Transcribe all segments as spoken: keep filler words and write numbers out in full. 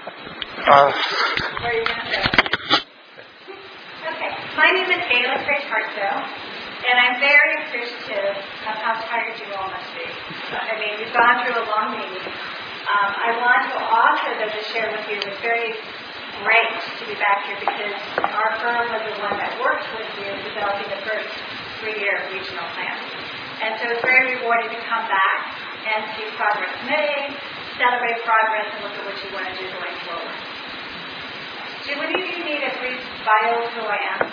Uh, Where are you going to go? Okay. My name is Ayla Craig Hartzell, and I'm very appreciative of how tired you all must be. I mean, you've gone through a long meeting. Um, I want to also, though, to share with you, it's very great to be back here because our firm was the one that worked with you in developing the first three-year regional plan. And so it's very rewarding to come back and see progress made, celebrate progress, and look at what you want to do going forward. Do any of you need a brief bio of who I am?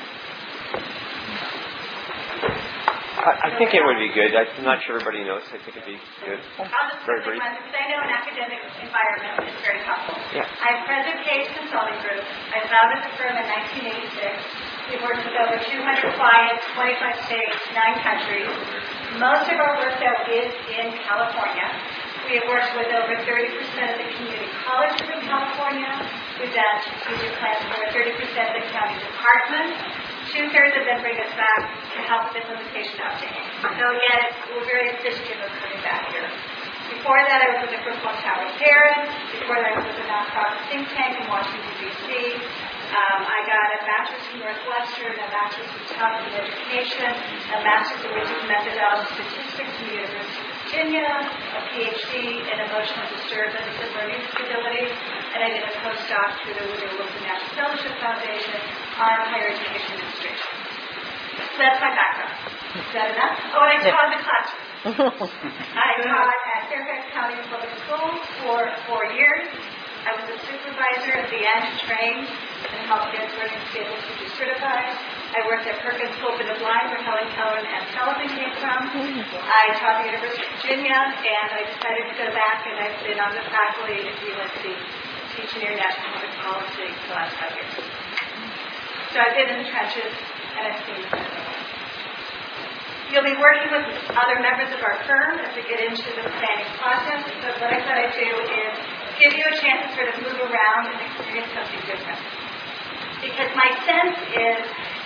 I, I think it would be good. I'm not sure everybody knows. I think it'd be good. I'll just very brief. Because I know an academic environment is very helpful. Yeah. I'm president of Page Consulting Group. I founded the firm in nineteen eighty-six. We've worked with over two hundred clients, twenty-five states, nine countries. Most of our work, though, is in California. We have worked with over thirty percent of the community colleges in California. We've done strategic plans for over thirty percent of the county departments. Two-thirds of them bring us back to help with implementation updating. So again, we're very appreciative of coming back here. Before that, I was with the group called Tower Terrace. Before that, I was with the nonprofit think tank in Washington, D C Um, I got a bachelor's from Northwestern, a bachelor's from Tufts in education, a master's in research methodology statistics from the University of Virginia, a P H D in emotional disturbance and learning disabilities, and I did a postdoc through the Woodrow Wilson National Fellowship Foundation on higher education administration. So that's my background. Is that enough? Oh, and I taught in the classroom. I taught at Fairfax County Public Schools for four years. I was a supervisor at the end, trained and helped get learning stable teacher certified. I worked at Perkins Hope in the Blind, where Helen Keller and Ann Sullivan came from. I taught at the University of Virginia, and I decided to go back, and I've been on the faculty at U S C, teaching international public policy for the last five years. So I've been in the trenches, and I've seen the benefits. You'll be working with other members of our firm as we get into the planning process, but what I thought I'd do is give you a chance to sort of move around and experience something different. Because my sense is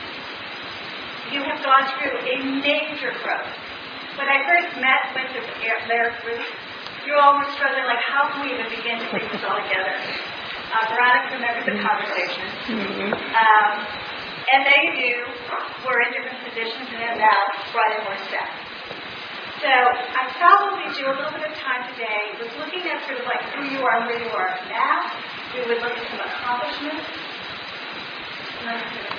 you have gone through a major growth. When I first met with the their group, you all were struggling, like, how can we even begin to put this all together? Uh, Veronica remembers the conversation. Um, and they knew we're in different positions and have now brought in more staff. So I probably do a little bit of time today with looking at sort of like who you are and where you are now. We would look at some accomplishments. Um,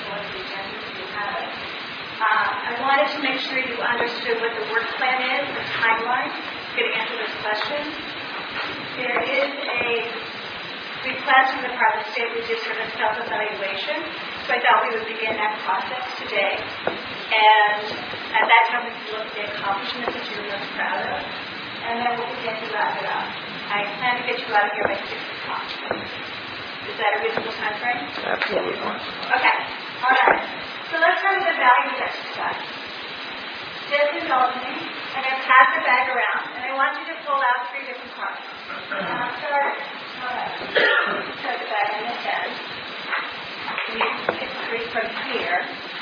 I wanted to make sure you understood what the work plan is, the timeline, to answer this question. There is a request from the private state we do sort of self-evaluation. So I thought we would begin that process today. And at that time, we can look at the accomplishments that you're most proud of. And then we'll begin to wrap it up. I plan to get you out of here by six o'clock. Is that a reasonable time frame? Absolutely. Okay. All right. So let's start with the values exercise. Just indulge me. I'm going to pass the bag around, and I want you to pull out three different cards. And I'll start. All right. Put the bag in the head. You pick three from here.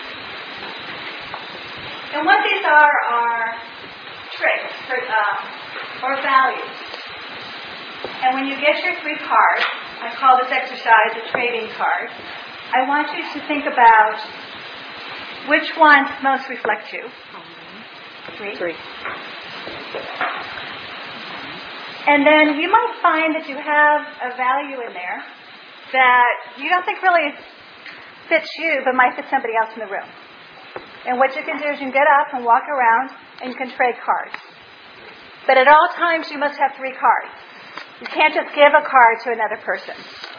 And what these are are traits for, um, or values. And when you get your three cards, I call this exercise a trading card. I want you to think about which ones most reflect you. Three. Three. And then you might find that you have a value in there that you don't think really fits you, but might fit somebody else in the room. And what you can do is you can get up and walk around, and you can trade cards. But at all times, you must have three cards. You can't just give a card to another person.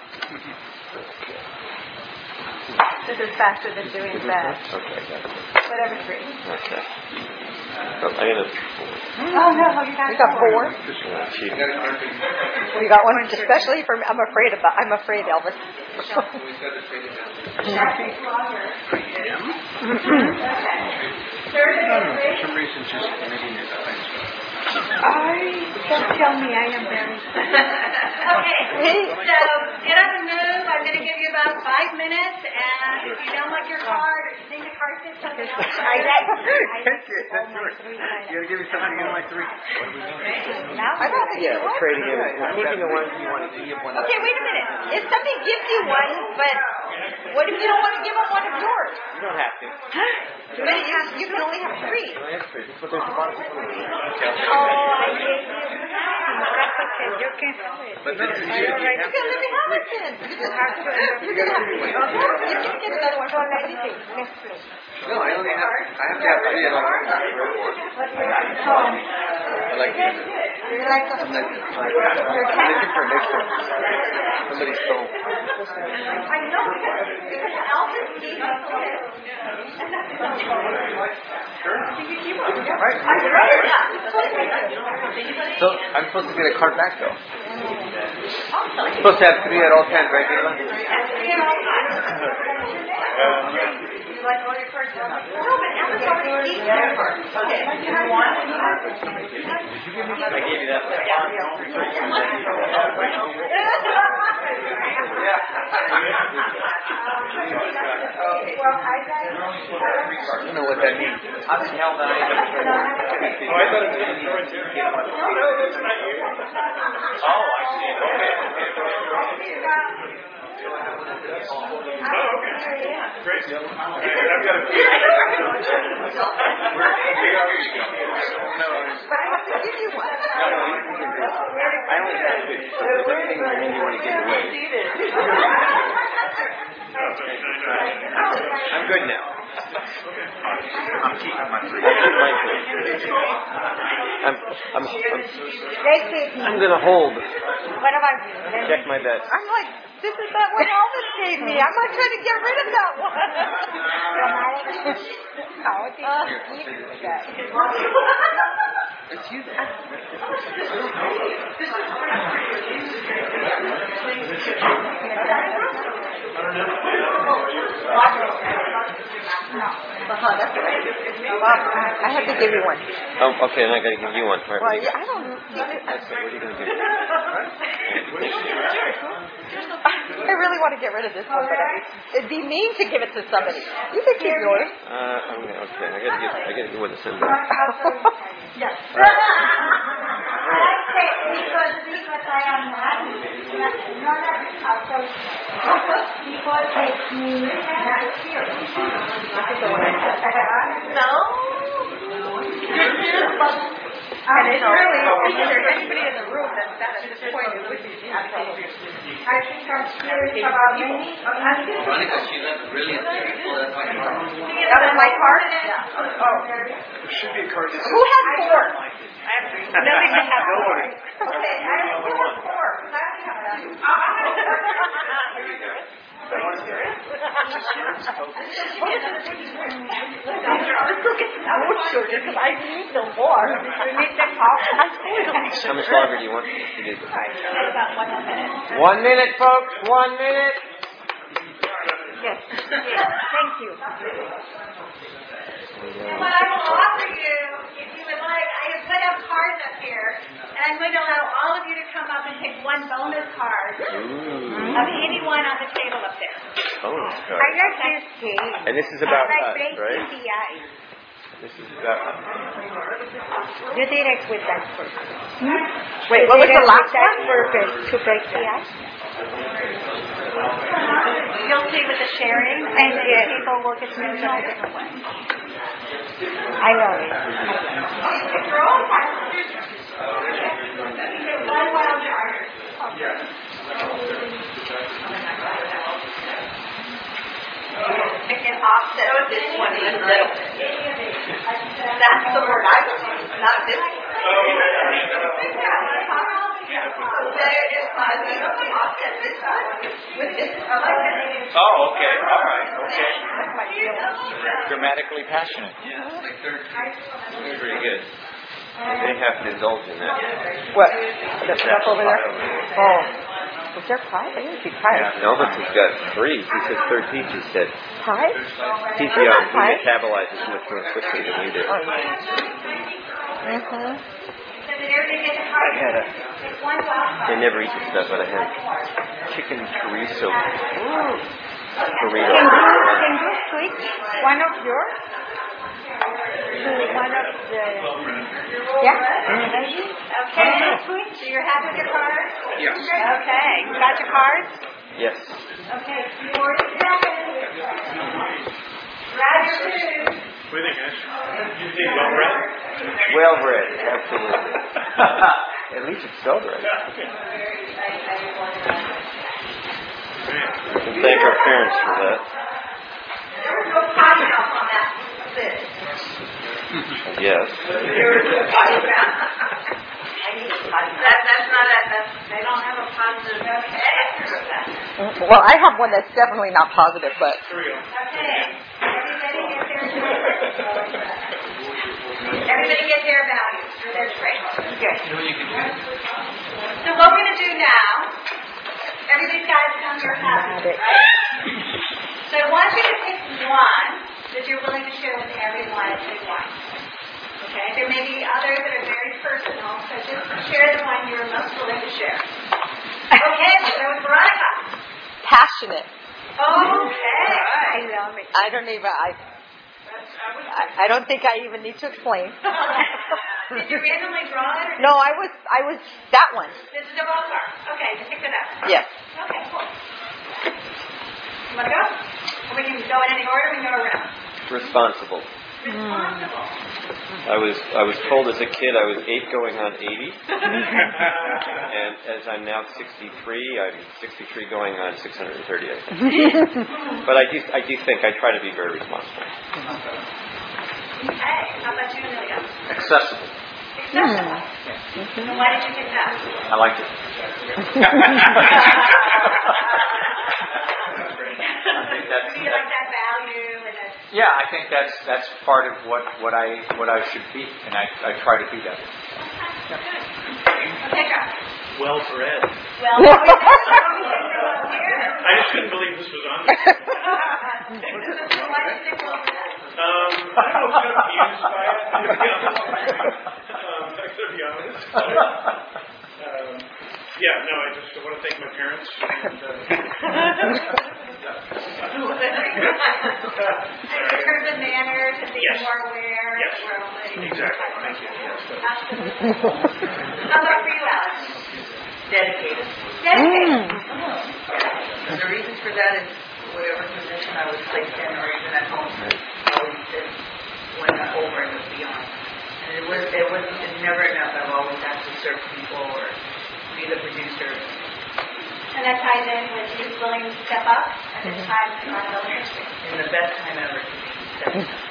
This is faster than doing that. Okay. Whatever three. Okay. Oh, I got a four. Oh, no, you got, you got four. Yeah, she, Well, you got one, especially for me. I'm afraid about. I'm afraid, Elvis. That takes longer. Okay. Third No, no, and for some reason, just reading it. I don't tell me. I am very. Okay. So get up and move. I'm going to give you about about five minutes, and if you don't like your card or you think the card fits something else, I like. That's it. That's right. You gotta give me something to get my three. Now I don't think Yeah, you we're want. trading it. We're keeping the ones you want to give one. Okay, wait a minute. If somebody gives you one, but what if you don't want to give them one of yours? You don't have to. But it has, you can only have three. You don't have to. Just put those in the bottom. Oh, I gave you. That's okay. You can have it. But then you You can let me have it then. You can have it. You can have it. You can get another one from anything. Next place. No, I only have. I have to have three. I like. I like it. You like the I'm looking for next one. Somebody stole. I know because because Alvin gave us this. Right. I'm right. So I'm supposed to get a card back though. I'm supposed to have three at all times, right, Gayla? You like all your cards? No, but Alvin's already eaten their cards. Okay. You want? I gave you that one. Well, I got. I don't know what that means. How the hell did I end up trading? Oh, I thought it was you. No, that's not you. Oh, I see. Okay. Oh, okay. Great. Okay, I've got a few. But I have to give you one. I only have two. So if there's anything you want to give away. I'm good now. I'm keeping my three. I'm, I'm, I'm, Next week. I'm going to hold. What about you? Check my bet. I'm like, this is that one Alvin gave me. I'm not trying to get rid of that one. Oh, it's It's you. Uh-huh, that's right. Well, I have to give you one. Oh, okay, then I got to give you one. All right, Well, what do you yeah, I don't know. That's it. What are you going to do? I really want to get rid of this one, but I, it'd be mean to give it to somebody. You can keep yours. Uh, I'm gonna, okay, I got to give, I got to give one to somebody. Yes. I say because because I am not not also because it's me not here. No. And it's really, is there anybody in the room that's that at this point who would be I think I'm serious about me. Monica, she left brilliant there. Well, that's my card. That was my card? Oh. There should be a card that Who has four? I have three. Nobody can have four. Nobody. Okay, I have four. I only have two. I need no more. I need them all. How much longer do you want? You need About one minute. one minute, folks. One minute. Yes. Yes. Thank you. And what I will offer you, if you would like, I have put up cards up here, and I'm going to allow all of you to come up and pick one bonus card Ooh. of anyone on the table up there. Bonus I card. like this game. And this is about I like us, breaking right? the ice. This is about us. You did it with that purpose. Hmm? Wait, what was the last one? Purpose to break the ice. You'll see with the sharing, and yeah. people will get to know in a different way. I know it. You're all one wild card. I can offset this one a little bit. That's the word I would use, not this one. There is five minutes to offset this one with this one. Oh, okay. All right. Okay. That's my feeling. Grammatically passionate. Yeah, it's like third. That's pretty good. They have to indulge in that. What? The stuff over there? Oh. Is there pie? I didn't see pie. Elvis has got three. He said third peach, he said. Pie? He, Is there um, he pie? metabolizes much more quickly than we do. Oh, yeah. Mm-hmm. So there they get the I card. had a, It's one wild card. they never eat the stuff out of hand. chicken chorizo Okay. burrito. Can you, can you switch one of yours to one of the... Yeah? Maybe? Okay, so you're happy with your cards? Yes. Okay, you got your cards? Yes. Okay, forty seconds. Grab your food. What do you think, Ash? You think well read? Well read, absolutely. At least it's spelled right. We can thank our parents for that. There was no potty mouth on that list. Yes. There was no potty mouth. I need a potty mouth. That, that's not a, that's, they don't have a positive answer to that. Well, I have one that's definitely not positive, but... Here we go. Okay, everybody get their Everybody get their values or their traits. Good. You know what you can do? So what we're going to do now, everybody's got to come here happy, right? So I want you to pick one that you're willing to share with everyone at Big One. Okay? There may be others that are very personal, so just share the one you're most willing to share. Okay, we'll go with Veronica. Passionate. Okay. I don't even... I, I, I don't think I even need to explain. Did you randomly draw it? Or No, I was... I was... That one. This is a ballpark. Okay, you picked it up. Yes. Okay, cool. You want to go? Or we can go in any order, we can go around. Responsible. Responsible. I was I was told as a kid I was eight going on eighty, and as I'm now sixty-three, I'm sixty-three going on six hundred thirty, I think. But I do I do think I try to be very responsible. Okay, how about you, Amelia? Accessible. Acceptable. And why did you get that? I liked it. I think that's, Do you like that value and that? yeah, I think that's that's part of what, what I what I should be, and I, I try to be that. Okay, John. Well read. Well, we have well here. I just couldn't believe this was on there. Why did you think well read? Um, I don't know, I was kind of amused by it, to be honest. Um, I gotta be honest. Um, yeah, no, I just want to thank my parents. And, uh, In terms of manners and being Yes. more aware. Yes. We're all like- Exactly. Thank you. Yes. How about for you, Alex? Dedicated. Dedicated. And the reason for that is whatever position I was placed in or even at home, I always did went over and beyond. And it was it was it's never enough. I've always had to serve people or be the producer. And that ties in with you willing to step up at this time in our building history. And the best time ever to be stepping up.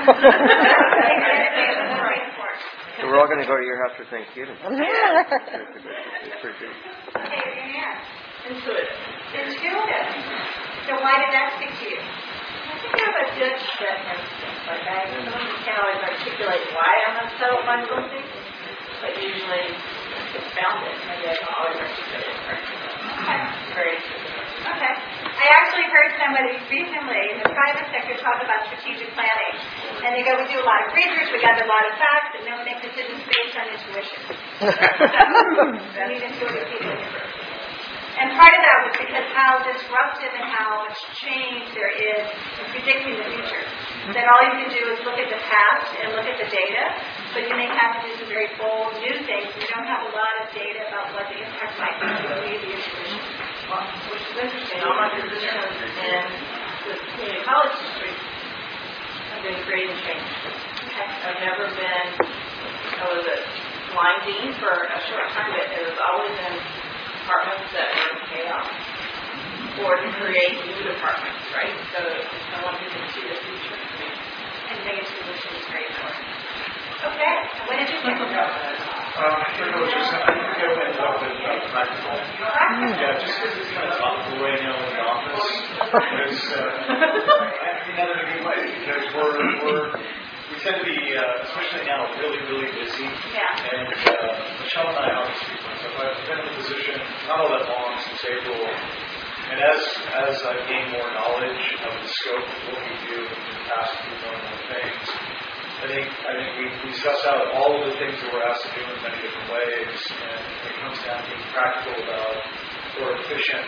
So we're all going to go to your house for Thanksgiving. It's pretty good. Okay, you're here. Intuitive. Intuitive. So why did that speak to you? I think I have a good set instinct. Like I sometimes can't always articulate why I'm upset on something, but usually it's found it. Maybe I can always articulate it correctly. Okay. Very specific. Okay. I actually heard somebody recently in the private sector talk about strategic planning. And they go, we do a lot of research, we gather a lot of facts, and then we make decisions based on intuition. We need intuitive people. And part of that was because how disruptive and how much change there is in predicting the future. That all you can do is look at the past and look at the data, but you may have to do some very bold new things. You don't have a lot of data about what the impact might be. You need the intuition. Well, which is interesting. All my positions in the community college district have been creating change. Okay. I've never been, I was a line dean for a short time, but it was always in departments that were in chaos or to create new departments, right? So someone who can see the future. And the intuition is very important. Okay. What did you think? Um, I think it was just, I think it ended up with uh, practical. Yeah, just because it's kind of topical right now in the office. Because, uh, I mean, not in a good way, because we're, we're, we tend to be, uh, especially now, really, really busy. Yeah. And uh, Michelle and I, obviously, so I've been in the position not all that long, since April. And as as I've gained more knowledge of the scope of what we do in the past few more and more things, I think I think we, we suss out all of the things that we're asked to do in many different ways, and when it comes down to being practical about or efficient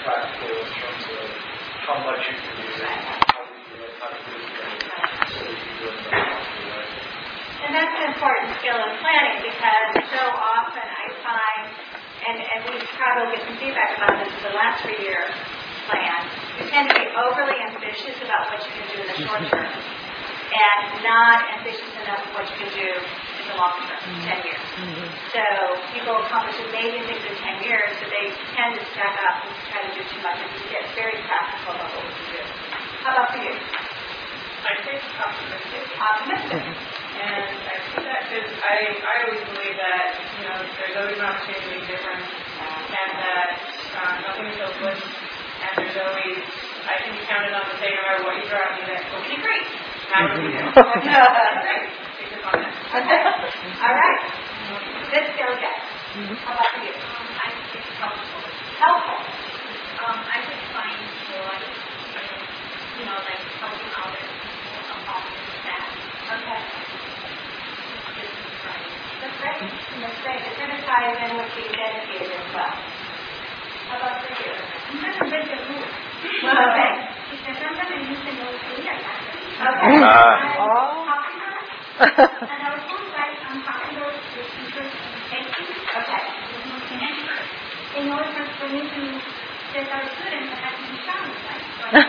practical in terms of how much you can do, how to do it, how to do it, so that you can do it in a proper way. And that's an important skill in planning because so often I find, and, and we probably get some feedback about this in the last three-year plan, you tend to be overly ambitious about what you can do in the short term and not ambitious enough of what you can do in the long term, ten years. Mm-hmm. So people accomplish amazing things in ten years, but they tend to stack up and try to do too much and just get very practical about what we can do. How about for you? I think optimistic. Optimistic. And I see that because I, I always believe that, you know, there's always an opportunity to make a difference, and that um, nothing is hopeless, and there's always, I can be counted on to say no matter what you throw at me that, okay, great. How do we do? Great. Take this on that. All right. Good skill set. How about for you? Um, I think it's helpful. Helpful. Um, I just find joy in, you know, like helping others. Um, helping that. Okay. It's just right. That's great. That's great. It's going to tie in with being dedicated as well. How about for you? I'm going to break the rule. Okay. Because I'm going to use the no clear method. Okay. Uh, I'm popular, and I was told that I'm popular with teachers and safety. Okay. In order for, for me to set our students, I have to be challenged, right?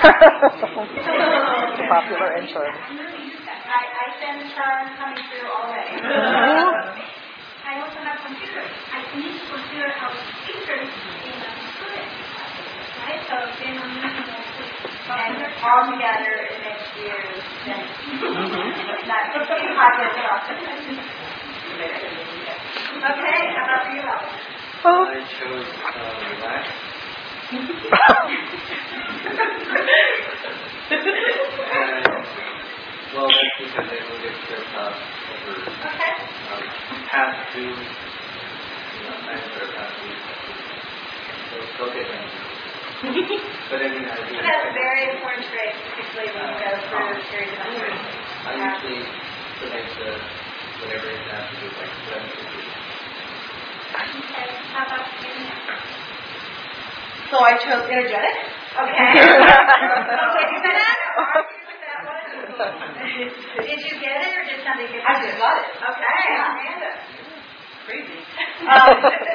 Popular intern. I'm going to use that. I, I send charm coming through already. I also have computers. I need to consider our teachers in the students, right? So then I'm using those too. And all together it makes you then not popular but optimistic. Okay, how about for you, Alex? I chose uh, relax. and, well, that's because they will get stressed out over Okay. um, past due, you know, times that are past due. So they'll get them. But I mean, I do. That's a very important trait, particularly when you go through a series of uncertainty. I usually select the whatever it has to do, like seven to three. Okay, how about you? So I chose energetic. Okay. Okay, you said that or argue with that one? Did you get it or did somebody get it? I just got it. Okay, Amanda. Crazy. Um,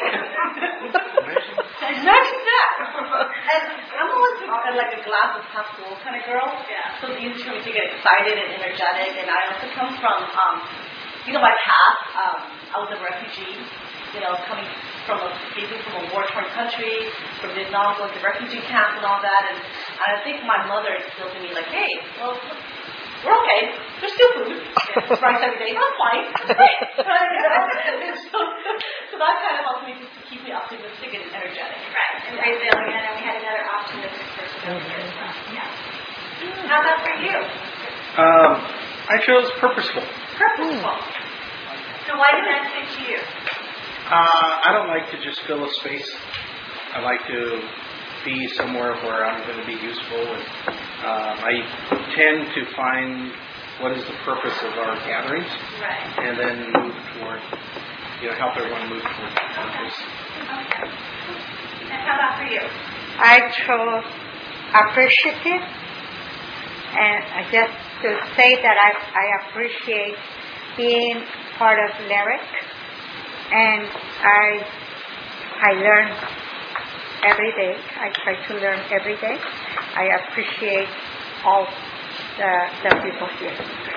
Imagine that. And I'm always uh, like a glass of half full kind of girl. Yeah. So it's easy for me to get excited and energetic. And I also come from, um, you know, my past. Um, I was a refugee. You know, coming from a basically from a war-torn country, from Vietnam, going to refugee camps and all that. And, and I think my mother instilled in me like, hey, well, we're okay. There's still food. It's rice every day. That's fine. It's great. You know? so, so that kind of helped me just to keep me optimistic and energetic. Right, and resilient, and we had another optimistic person over here as well. Yeah. How about for you? Um, I chose purposeful. Purposeful. So why did that speak to you? Uh, I don't like to just fill a space. I like to be somewhere where I'm going to be useful. And um, I tend to find what is the purpose of our gatherings, Right. and then move toward, you know, help everyone move toward that purpose. Okay. And how about for you? I chose appreciative, and I just to say that I, I appreciate being part of Lyric, and I I learn every day. I try to learn every day. I appreciate all the, the people here.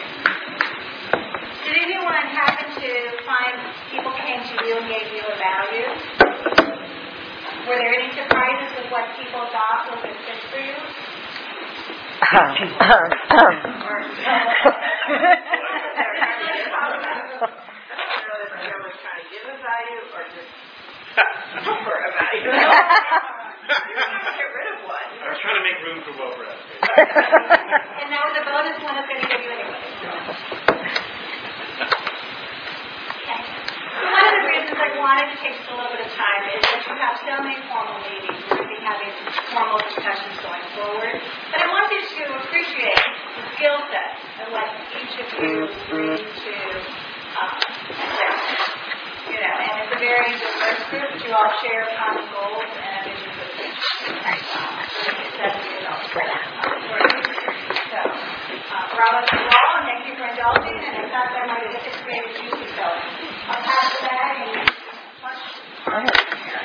Did anyone happen to find people came to you and gave you a value? Were there any surprises with what people thought was a fit for you? Trying to give a value or just for a value? You're trying to get rid of one. I was trying to make room for Wilfred. And that was a bonus one that's going to give you anyway. Okay. So one of the reasons I wanted to take just a little bit of time is that you have so many formal meetings. We're going to be having formal discussions going forward. But I want you to appreciate the skill set and what each of you bring to um, you know, and it's a very diverse group. You all share common goals and a vision for the future.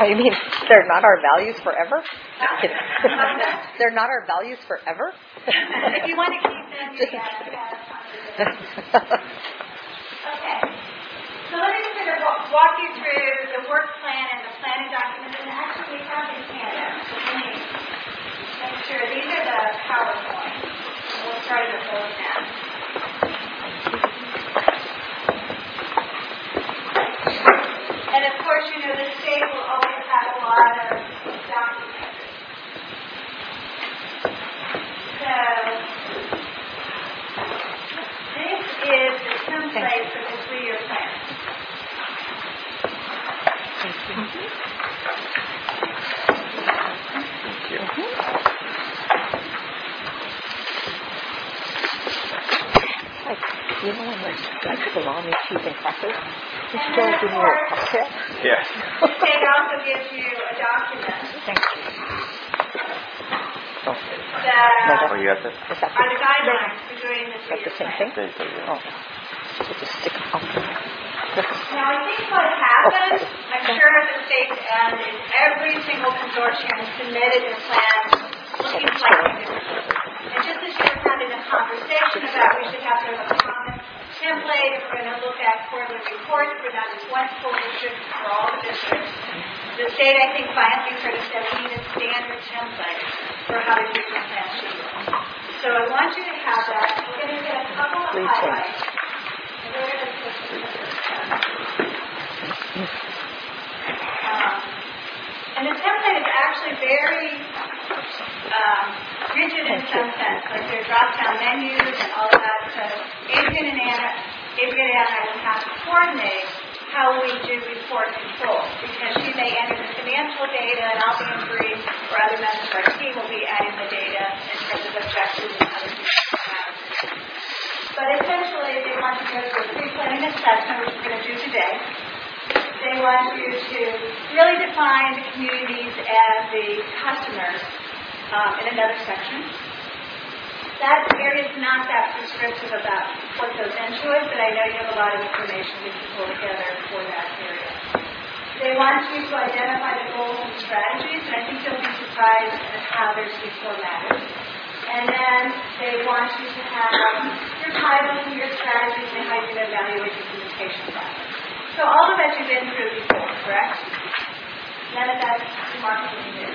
Oh, you mean they're not our values forever? They're not our values forever? If you want to keep them, you got it. Okay. So let me just sort of walk, walk you through the work plan and the planning documents. And actually, we have these handouts. So let me make sure. These are the PowerPoint. We'll start with those now. And of course, you know, the state will always have a lot of documents. So, this is the template for the three-year plan. Thank you. Thank you. Like, you know when there's like salami, cheese, and crackers? You still give me a cocktail? Yes. The state also gives you a document Thank you. Oh, that Oh, you got this? is that are the the, guidelines for doing the is that the three-year same plan. thing? Same thing, yeah. Oh. So just stick them up. Now, I think what happens, I'm sure at the state's end, is every single consortium submitted a plan looking slightly different. And just as you were having a conversation about we should have sort of a common template, if we're going to look at quarterly reports for not just one school district, for all the districts, the state, I think, finally sort of said we need a standard template for how to do the plan sheet. So I want you to have that. We're going to get a couple of Please highlights. Um, and the template is actually very um, rigid in some sense. Like there are drop-down menus and all of that. So Adrian and Anna, Adrian and I will have to coordinate how we do report control, because she may enter the financial data and I'll be in brief, or other members of our team will be adding the data in terms of objectives and other things. But essentially, they want to go through a pre-planning assessment, which we're going to do today. They want you to really define the communities and the customers um, in another section. That area is not that prescriptive about what goes into it, but I know you have a lot of information we can pull together for that area. They want you to identify the goals and strategies, and I think you'll be surprised at how there's these formatted. And then they want you to have your titles and your strategies and how you can evaluate your communication process. So all of that you've been through before, correct? None of that's remarkably new.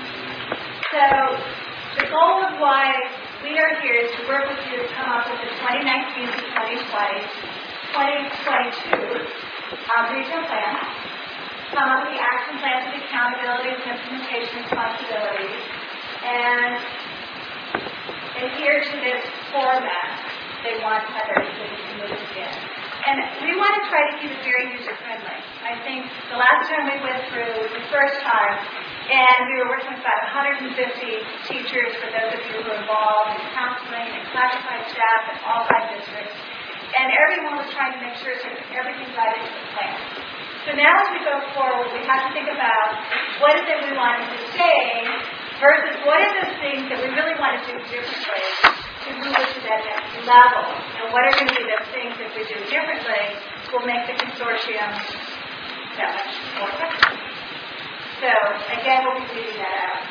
So the goal of why we are here is to work with you to come up with the twenty nineteen to twenty twenty, twenty twenty-two um, regional plan, come up with the action plans with accountabilities and implementation responsibilities, and adhere to this format they want to have everything moved in. And we want to try to keep it very user-friendly. I think the last time we went through the first time, and we were working with about one hundred fifty teachers, for those of you who are involved in counseling and classified staff and all five districts, and everyone was trying to make sure sort of everything got into the plan. So now as we go forward, we have to think about what is it we want to say versus what are the things that we really want to do differently to move it to that next level. And what are going to be the things that we do differently will make the consortium that much more effective. So again, we'll be leaving that out.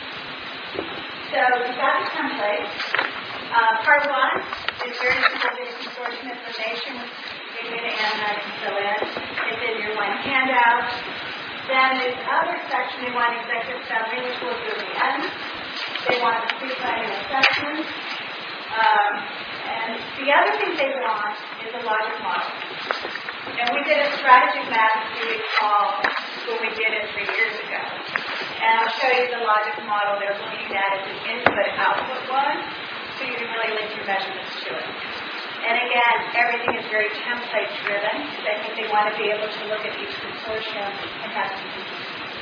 So we've got the template. Uh, part one is very simple basic consortium information, which Adrian and I can fill in. It's in your one handout. Then this other section, they want executive summary, which we'll do at the end. They want the pre-planning assessment. Um, and the other thing they want is a logic model. And we did a strategy map, if you recall, when we did it three years ago. And I'll show you the logic model they're looking at as an input-output one, so you can really link your measurements to it. And again, everything is very template-driven, because I think they want to be able to look at each consortium and have some consistency.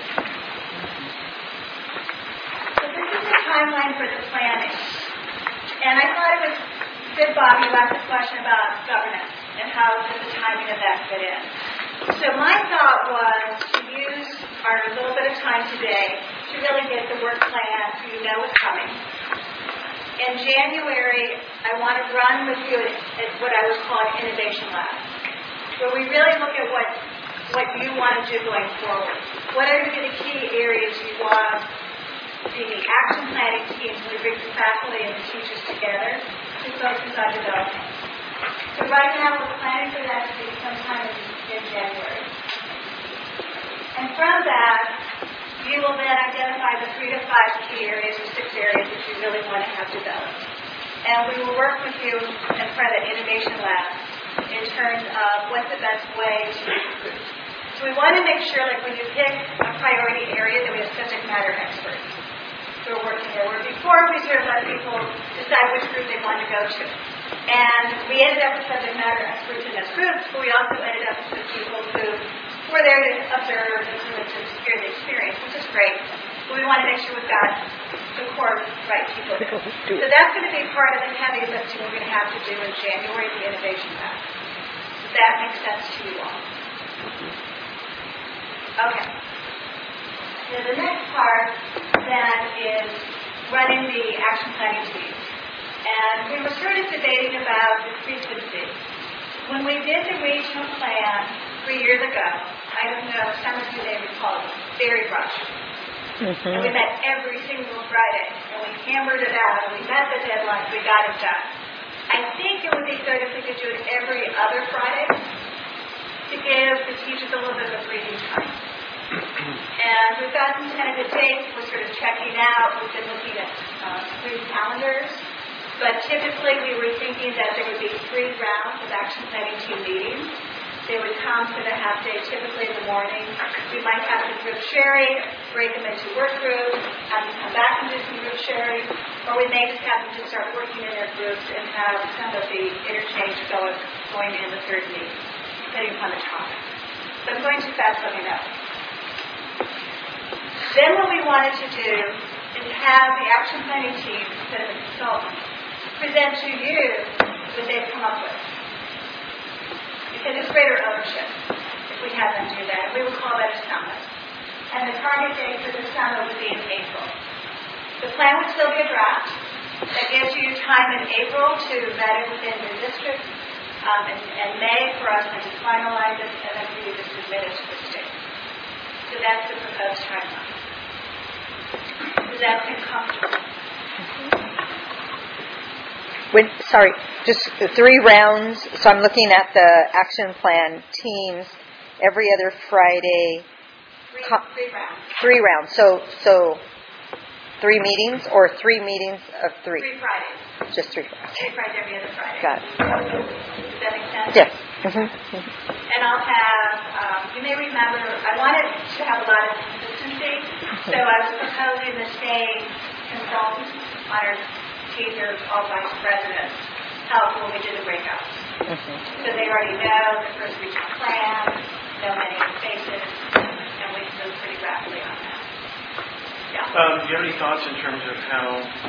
So this is the timeline for the planning. And I thought it was good, Bob, you asked a question about governance and how does the timing of that fit in. So my thought was to use our little bit of time today to really get the work plan so you know what's coming. In January, I want to run with you at what I would call an innovation lab, where we really look at what what you want to do going forward. What are going to be the key areas you want the action planning team to bring the faculty and the teachers together to focus on developing? So right now we're planning for that to be sometime in, in January. And from that, you will then identify the three to five key areas or six areas that you really want to have developed. And we will work with you in front of the Innovation Lab in terms of what's the best way to recruit. So we want to make sure, like when you pick a priority area, that we have subject matter experts who are working there. Where before we sort of let people decide which group they want to go to. And we ended up with subject matter experts in those groups, but we also ended up with people who were there to observe and to, to hear the experience, which is great. But we want to make sure we've got the core right people there. So that's going to be part of the heavy lifting we're going to have to do in January at the Innovation Lab. Does that make sense to you all? Okay. So the next part then is running the action planning team. And we were sort of debating about the frequency. When we did the regional plan three years ago, I don't know, some of you may recall, it was very rushed. Mm-hmm. And we met every single Friday, and we hammered it out, and we met the deadlines, we got it done. I think it would be good if we could do it every other Friday to give the teachers a little bit of a breathing time. And we've gotten kind of the dates we're sort of checking out. We've been looking at uh, three calendars. But typically we were thinking that there would be three rounds of action planning team meetings. They would come for the half day, typically in the morning. We might have the group sharing, break them into work groups, have them come back and do some group sharing, or we may just have them just start working in their groups and have some of the interchange going, going in the third meeting, depending upon the topic. So I'm going too fast, let me know. Then what we wanted to do is have the action planning team, instead of the consultant, present to you what they've come up with. Because it's greater ownership if we have them do that. We would call that a summit. And the target date for the summit would be in April. The plan would still be a draft. That gives you time in April to vet it within your district, um, and, and May for us to finalize it, and then for you to submit it to the state. So that's the proposed timeline. Does that seem comfortable? When, sorry, just three rounds. So I'm looking at the action plan teams every other Friday. Three, Com- three rounds. Three rounds. So so three meetings or three meetings of three? Three Fridays. Just three. Okay. Three Fridays every other Friday. Got it. Does that make sense? Yes. Mm-hmm. And I'll have, um, you may remember, I wanted to have a lot of consistency, so I was proposing the same consultants on our teachers, all vice presidents, help when we did the breakouts. Mm-hmm. So they already know the first regional plan, know many faces, and we can move pretty rapidly on that. Yeah. Um, do you have any thoughts in terms of how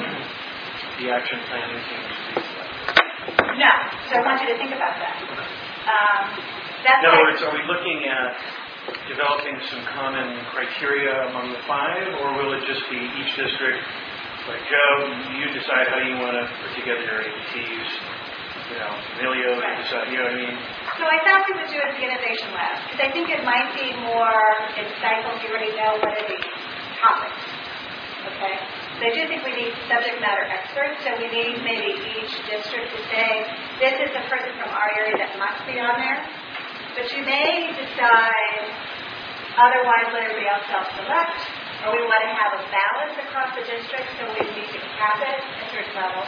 the action planning team is selected? No, so I want you to think about that. Um, that's In other like, words, are we looking at developing some common criteria among the five, or will it just be each district, like Joe, you decide how you want to put together your A P Ts, you know, Emilio, you decide, you know what I mean? So I thought we would do it at the Innovation Lab, because I think it might be more insightful if you already know what are the topics. Okay? So I do think we need subject matter experts, so we need maybe each district to say, this is the person from our area that must be on there. But you may decide, otherwise let everybody else self-select, or we want to have a balance across the district, so we need to cap it at certain levels.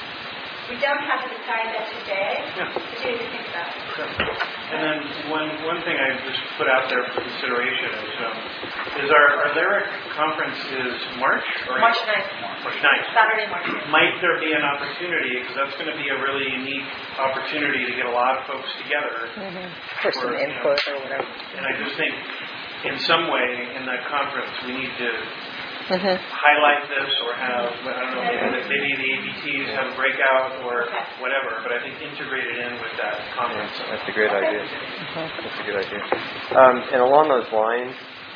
We don't have to decide that today, Yeah. but you need to think about it. Okay. And then one one thing I just put out there for consideration is um, is our, our LYRIC conference is March? Or March ninth. March ninth. Saturday, March ninth. Might there be an opportunity, because that's going to be a really unique opportunity to get a lot of folks together. Mm-hmm. For some input or whatever. And I just think in some way in that conference we need to Mm-hmm. highlight this or have, I don't know, maybe, maybe the A B Ts have a breakout or whatever, but I think integrate it in with that conference. That's a great idea. That's a good idea. Um, and along those lines,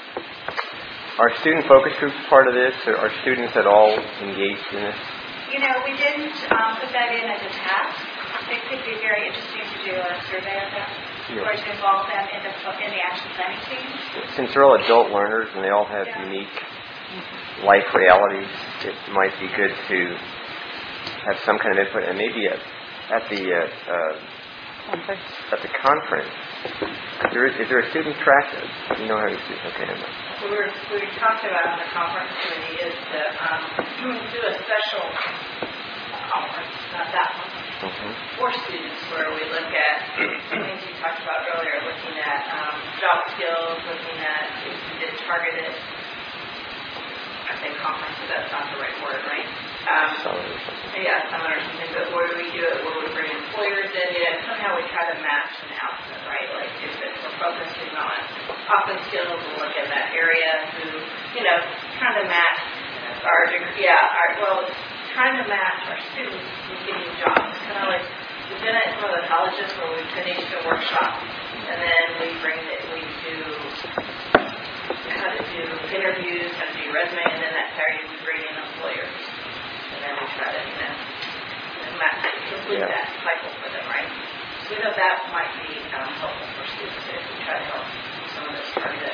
are student focus groups part of this? Or are students at all engaged in this? You know, we didn't um, put that in as a task. It could be very interesting to do a survey of that. Yeah. or to involve them in the, in the action planning team. Since they're all adult learners and they all have Yeah. unique life realities, it might be good to have some kind of input, and maybe at, at the uh, uh, Conference. at the conference. Is there, is there a student track? You know how to do? Okay, never mind. We were, we talked about on the conference committee is to um, do a special conference, not that one, Mhm. for students where we look at things you talked about earlier, looking at um, job skills, looking at if we did targeted, I say conference, but that's not the right word, right? Um, Solid or something. yeah, summer or something, but where do we do it, where we bring employers in, yeah, somehow we try to match an output, right? Like if it's we're focusing on office skills, we'll look at that area who, you know, trying to match our degree, yeah, our, well, trying to match our students with getting jobs. Kind of like, we've done it in some of the colleges where we finished a workshop, and then we bring it, we do how to do interviews, how to do your resume, and then that Saturday we bring in employers. And then we try to, you know, match, complete Yeah. that cycle for them, right? So we know that might be um, helpful for students if we try to help some of this targeted.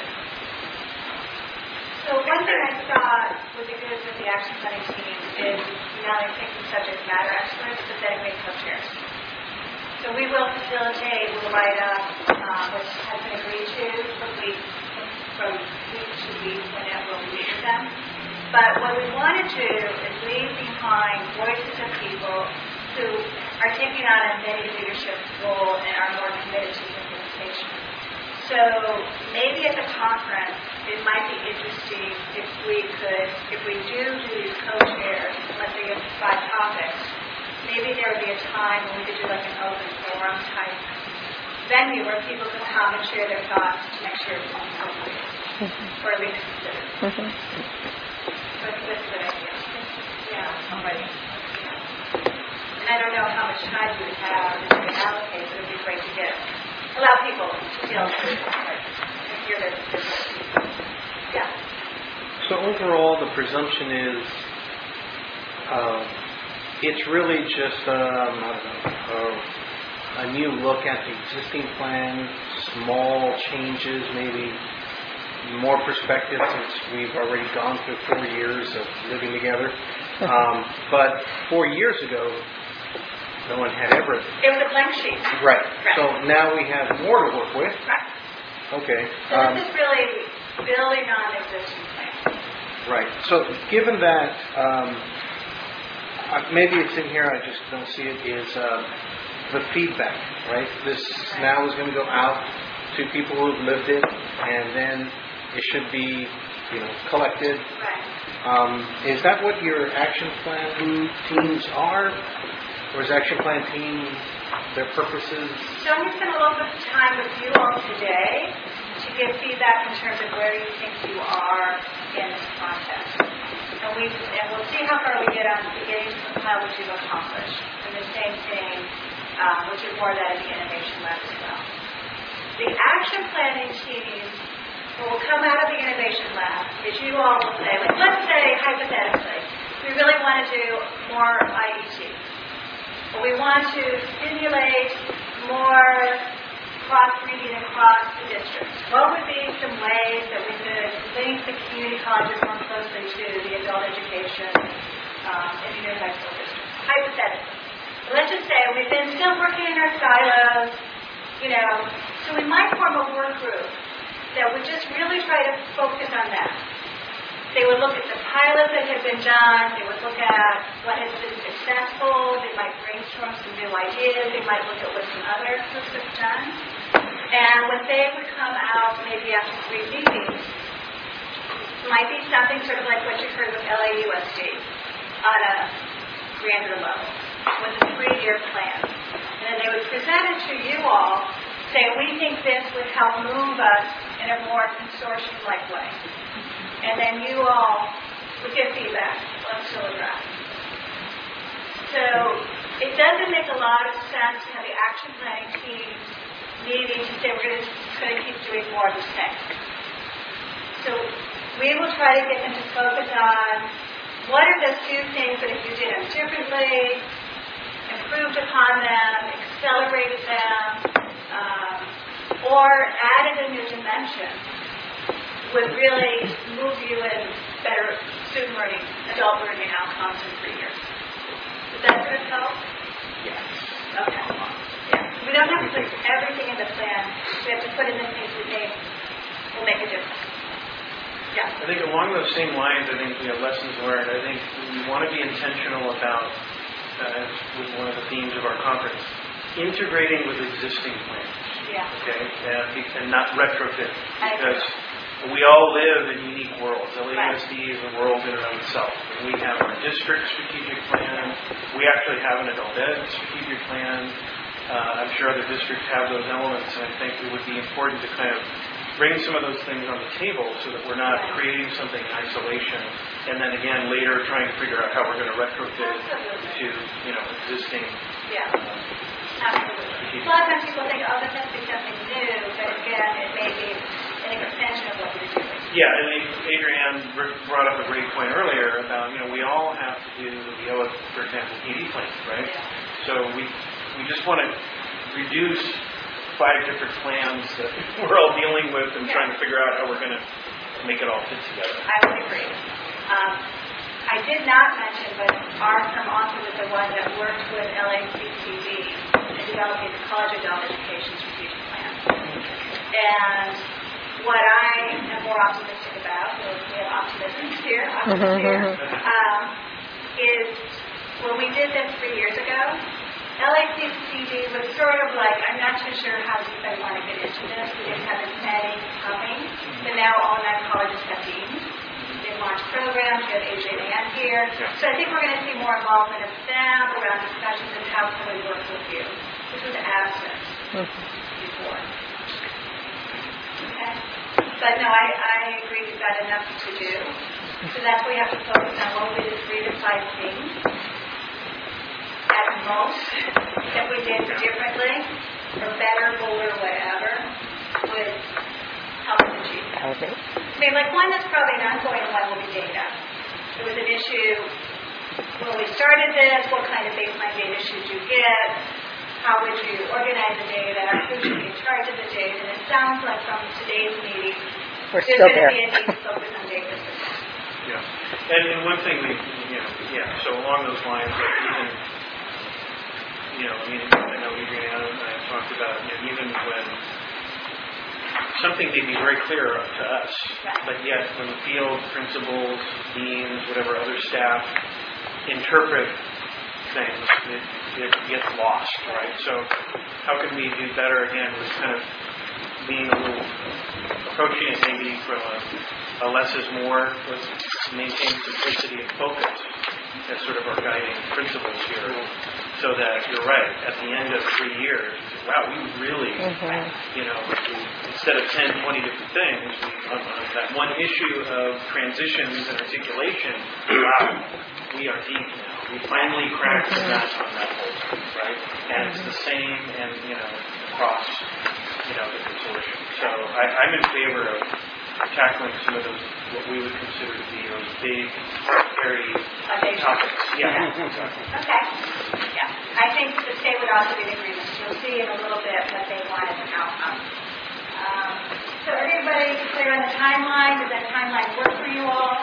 So one thing I thought would be good with the action planning team is not only taking subject matter experts, but then make co-chairs. So we will facilitate, we'll write up, um, which has been agreed to from week, from week to week whenever we meet with them. But what we want to do is leave behind voices of people who are taking on a many leadership role and are more committed to implementation. So maybe at the conference, it might be interesting if we could, if we do do these co-chairs, let's say it's five topics, maybe there would be a time when we could do like an open forum type venue where people could come and share their thoughts to make sure it's appropriate, or at least consider. Mhm. So I think that's a good idea. Yeah, somebody. And I don't know how much time you would have to allocate, but it would be great to get, allow people to feel free and hear their perspectives. Yeah. So overall, the presumption is uh, it's really just um, I don't know, uh, a new look at the existing plan, small changes, maybe more perspective since we've already gone through four years of living together. Um, but four years ago, no one had ever. It was a blank sheet. Right. Right. So now we have more to work with. Right. Okay. So Um, this is really building on the existing plan. Right. So given that, um, uh, maybe it's in here, I just don't see it, is um, the feedback, right? This now is going to go out to people who've lived it, and then it should be, you know, collected. Right. Um, is that what your action plan teams are? Or is action plan team, their purposes? So I'm just going to look at time with you all today to give feedback in terms of where you think you are in this process. And, we, and we'll see how far we get on beginning to compile what you've accomplished. And the same thing, um, which is more that in the innovation lab as well. The action planning team what will come out of the innovation lab is you all will say, like, let's say hypothetically, we really want to do more I E T. But we want to stimulate more cross-reading across the district. What would be some ways that we could link the community colleges more closely to the adult education um, engineering high school districts? Hypothetically. But let's just say we've been still working in our silos, you know, so we might form a work group that would just really try to focus on that. They would look at the pilots that have been done. They would look at what has been successful. They might brainstorm some new ideas. They might look at what some other groups have done. And when they would come out, maybe after three meetings, it might be something sort of like what you heard with L A U S D on a grander level, with a three-year plan. And then they would present it to you all, saying, we think this would help move us in a more consortium-like way. And then you all would give feedback on still a draft. So it doesn't make a lot of sense to have the action planning team meeting to say we're going to keep doing more of the same. So we will try to get them to focus on what are the few things that if you did them differently, improved upon them, accelerated them, um, or added a new dimension would really move you in better student learning, adult learning outcomes in three years. Does that sort of help? Yes. Okay. Yeah. We don't have to put everything in the plan. We have to put in the things we think will make a difference. Yeah. I think along those same lines, I think, you know, lessons learned, I think we want to be intentional about, uh, with one of the themes of our conference, integrating with existing plans. Yeah. Okay? And, and not retrofit. I Because agree. we all live in unique worlds. L A U S D Right. is a world in and of itself. And we have our district strategic plan. We actually have an adult ed strategic plan. Uh, I'm sure other districts have those elements, and I think it would be important to kind of bring some of those things on the table so that we're not creating something in isolation, and then again later trying to figure out how we're going to retrofit it to, you know, existing. Yeah. Uh, Absolutely. A lot of times people think, oh, this has to be something new, but again, it may be an extension of what we're doing. Yeah, and Adrienne brought up a great point earlier about, you know, we all have to do the O A, for example, P D plans, right? Yeah. So we we just want to reduce five different plans that we're all dealing with and Yeah. trying to figure out how we're going to make it all fit together. I would agree. Um, I did not mention, but Arkham also was the one that worked with L A C C D in developing the College Adult Education Strategic Plan. And what I am more optimistic about, so we have optimists here, optimists here, um, is when we did this three years ago, L A C C D was sort of like, I'm not too sure how deep I want to get into this. We didn't have as many coming, but now all nine colleges have deans. They launch programs. We have A J and Ann here. So I think we're going to see more involvement of them around discussions of how can we work with you. This was absent before. Okay. But no, I, I agree we've got enough to do. So that's why we have to focus on what will be the three to five things at most that we did differently or better, bolder, whatever would help us achieve that. Okay. I mean, like one that's probably an ongoing one will be data. There was an issue when we started this, what kind of baseline data should you get? How would you organize the data? Who should be in charge of the data? And it sounds like from today's meeting, We're there's still going to there. be a need to focus on data. Yeah. And, and one thing we, you know, yeah, so along those lines, like even, you know, I mean, I know Adrienne and I talked about, you know, even when something may be very clear to us, but yet when the field, principals, deans, whatever other staff interpret things, it, it gets lost, right? So how can we do better again with kind of being a little, approaching it maybe from a, a less is more, let's maintain simplicity and focus as sort of our guiding principles here. So that you're right, at the end of three years, wow, we really, Mm-hmm. you know, we, instead of ten, twenty different things, we, on, on that one issue of transitions and articulation, wow, we are deep now. We finally cracked the nut on that whole thing, right? And it's the same, and you know, across, you know, the consortium. So I, I'm in favor of tackling some of those, what we would consider to be those big, hairy topics. Yeah. Okay. Yeah. I think the state would also be in agreement. You'll see in a little bit what they want as an outcome. Um, so everybody clear on the timeline? Does that timeline work for you all?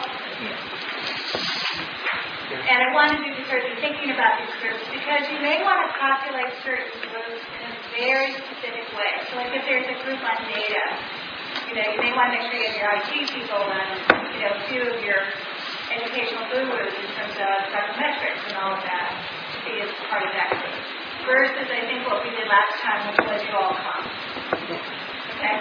And I wanted you to start thinking about these groups because you may want to populate certain groups in a very specific way. So like if there's a group on data, you know, you may want to make sure you have your I T people and, you know, a few of your educational gurus in terms of psychometrics and all of that to be as part of that group. Versus, I think, what we did last time, which was you all come. Okay?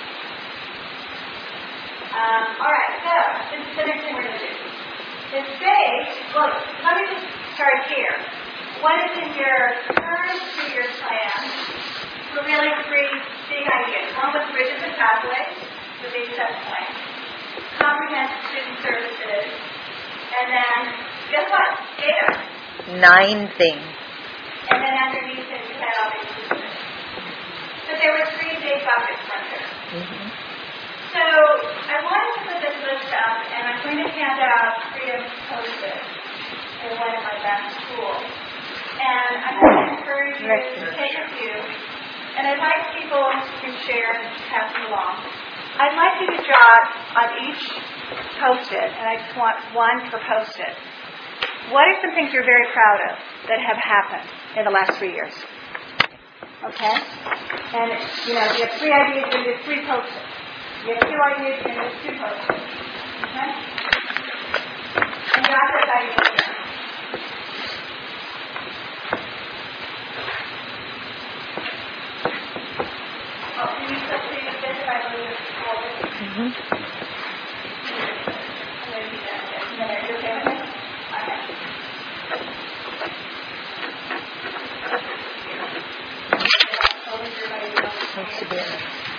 Um, all right, so this is the next thing we're going to do. The state, well, let me just start here. What is in your current two-year plan? So really three big ideas. One was bridges and pathways, the big seven points. Comprehensive student services. And then, guess what? Data. Nine things. And then underneath it, you had all these systems. But there were three big buckets right there. Mm-hmm. So I wanted to put this list up, and I'm going to hand out three of post-its in one of my back schools. And I'm going to encourage you to take a few And I'd like people to share and pass it along. I'd like you to jot on each post-it, and I just want one per post-it. What are some things you're very proud of that have happened in the last three years? Okay? And, you know, you have three ideas, and you have three post-its. You have two ideas, and you have two post-its. Okay? And jot those ideas down. Oh, can you still see this? I believe it's all this. Mm-hmm. I'm going to do that. Okay. No, you're okay with it? Okay. Thanks to Barry.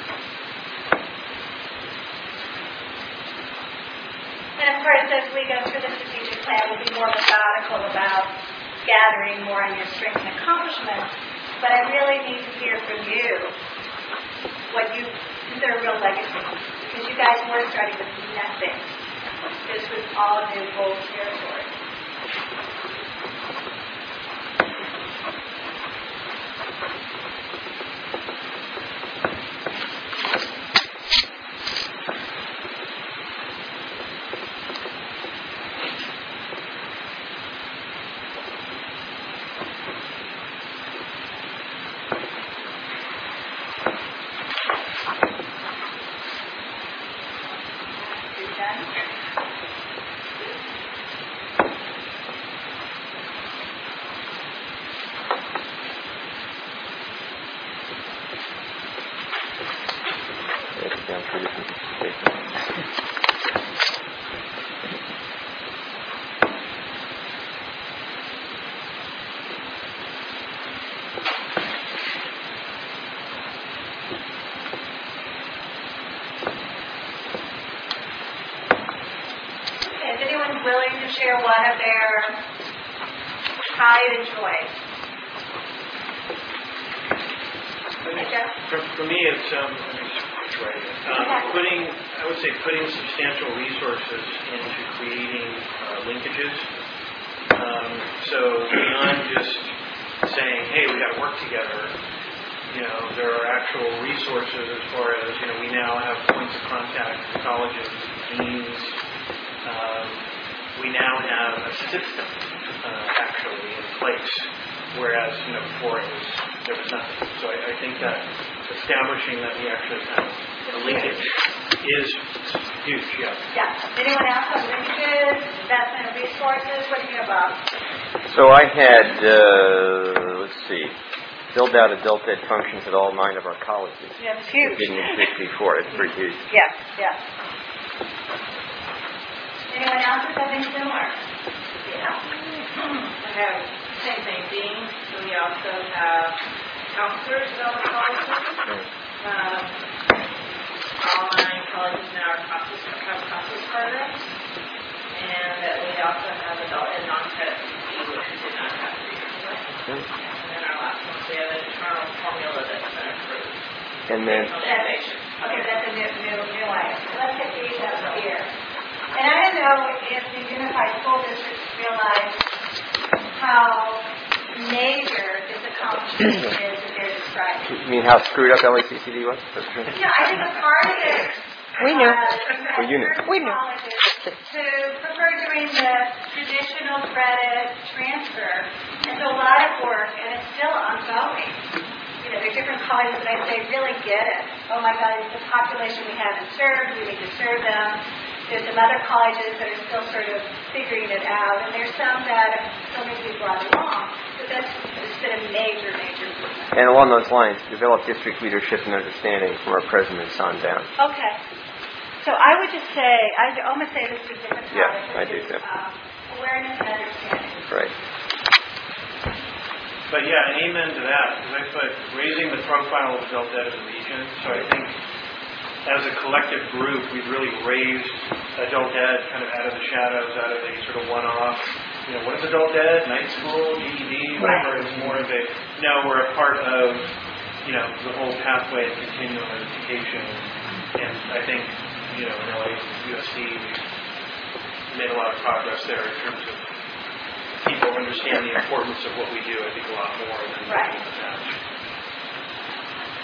And of course, as we go through the strategic plan, we'll be more methodical about gathering more on your strengths and accomplishments. But I really need to hear from you what you consider a real legacy. Because you guys were starting with nothing. This was all new gold territory. Willing to share one of their pride and joy. For, for me, it's um, let me just write it. Um, okay. Putting, I would say, putting substantial resources into creating uh, linkages. Um, so beyond just saying, "Hey, we got to work together," you know, there are actual resources as far as, you know, we now have points of contact with colleges, deans. Um, we now have a system uh, actually in place, whereas, you know, before it was, there was nothing. So I, I think that establishing that we actually have a linkage is huge, yeah. Yeah. Anyone else have linkages, investment in resources? What do you know about? So I had, uh, let's see, build out adult ed functions at all nine of our colleges. Yeah, it's huge. Didn't exist before. It's pretty huge. Yes, yes. Anyone else with something similar? Yeah. I have same thing, deans. So we also have counselors at all the colleges. Um, all nine colleges now are counselors, have counselors programs. And that we also have adult and non-credit C P, which we did not have previously. And then our last one, we have an internal formula that's been approved. And then, Okay, that's a new, new, new item. So let's get these up here. And I don't know if the Unified School Districts realize how major this accomplishment is that they're describing. you mean how screwed up L A C C D was? That's true. Yeah, I think a part of it. We knew. Uh, We knew. We knew. To prefer doing the traditional credit transfer. And so a lot of work, and it's still ongoing. You know, there are different colleges that I say really get it. Oh my God, it's the population we haven't served. We need to serve them. There's some other colleges that are still sort of figuring it out, and there's some that still need to be brought along. But that's it's been a major, major movement. And along those lines, develop district leadership and understanding from our presidents on down. Okay. So I would just say, I would almost say this is a different topic. Yeah, I do is, too. um, awareness and understanding. Right. But yeah, and amen to that, because I put raising the profile of adult ed as a region. So I think as a collective group, we've really raised adult ed kind of out of the shadows, out of the sort of one-off, you know, what is adult ed, night school, G E D, whatever. It's more of a, no, we're a part of, you know, the whole pathway of continuum of education. And I think, you know, in L A U S D, we've made a lot of progress there in terms of people understand the importance of what we do, I think, a lot more than right. in the past.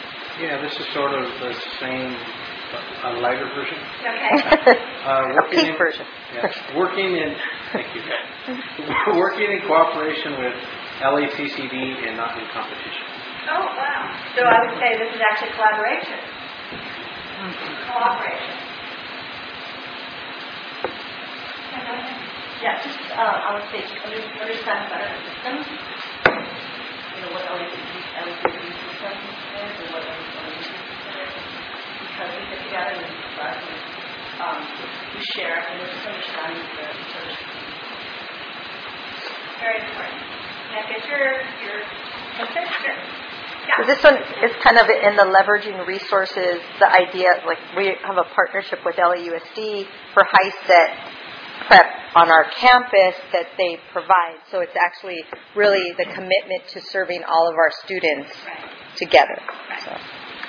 Yeah, this is sort of the same, a lighter version. Okay. Uh, working Pink in, version. Yeah, working in, thank you. Working in cooperation with L A C C D and not in competition. Oh, wow. So I would say this is actually collaboration. Cooperation. Yeah, just, uh, I would say, to under- understand better the system, you know, what L A C D, L A C D system is and what L A C D system is, because we get together and discuss and um, we share and we just understand the research. Very important. Now get your, your, okay, sure. Yeah. So this one is kind of in the leveraging resources, the idea, like we have a partnership with L A U S D for high-set prep on our campus that they provide. So it's actually really the commitment to serving all of our students Right. together. Right. So.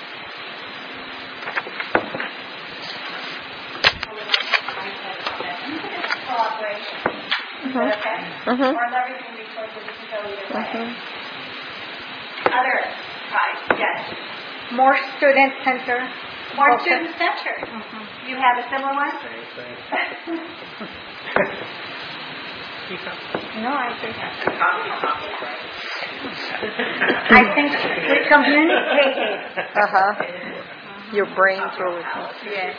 Cooperation. Is Mm-hmm. that okay? Mm-hmm. Or leveraging resources, it can go either way. Mm-hmm. Other, right, yes. More student center. More Okay. student centered. You have a similar one? No, I think I I think we communicated. Uh-huh. Your brains were with me. Yes.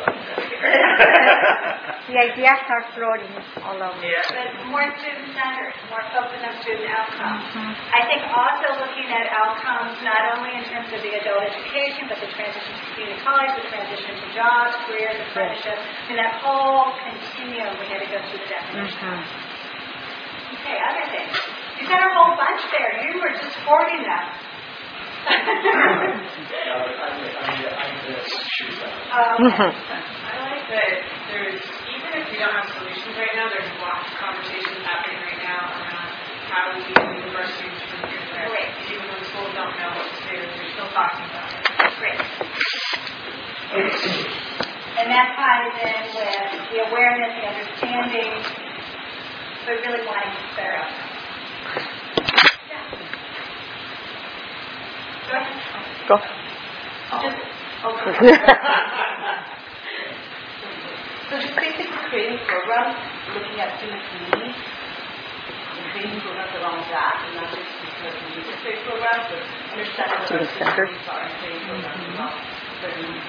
The ideas are floating all over. But more student centered, more focus on student outcomes. I think also looking at outcomes not only in terms of the adult education, but the transition to community college, the transition to jobs, careers, apprenticeship, and that whole continuum we had to go through the definition. Okay, other things. You've got a whole bunch there. You were just hoarding them. Uh, I'm, I'm, I'm going to choose that. Oh, okay. I like that there's, even if we don't have solutions right now, there's lots of conversations happening right now around how we move our students from here to there. Great. Even when schools don't know what to do, they're still talking about it. Great. And that ties in with the awareness, the understanding, but really wanting to clear up. Yeah. Go ahead. Go. Just, okay. So just basically creating programs, looking at student needs, and creating programs around that, and not just because we need to create programs, but understanding what our Student-centered. students are and creating programs about their needs.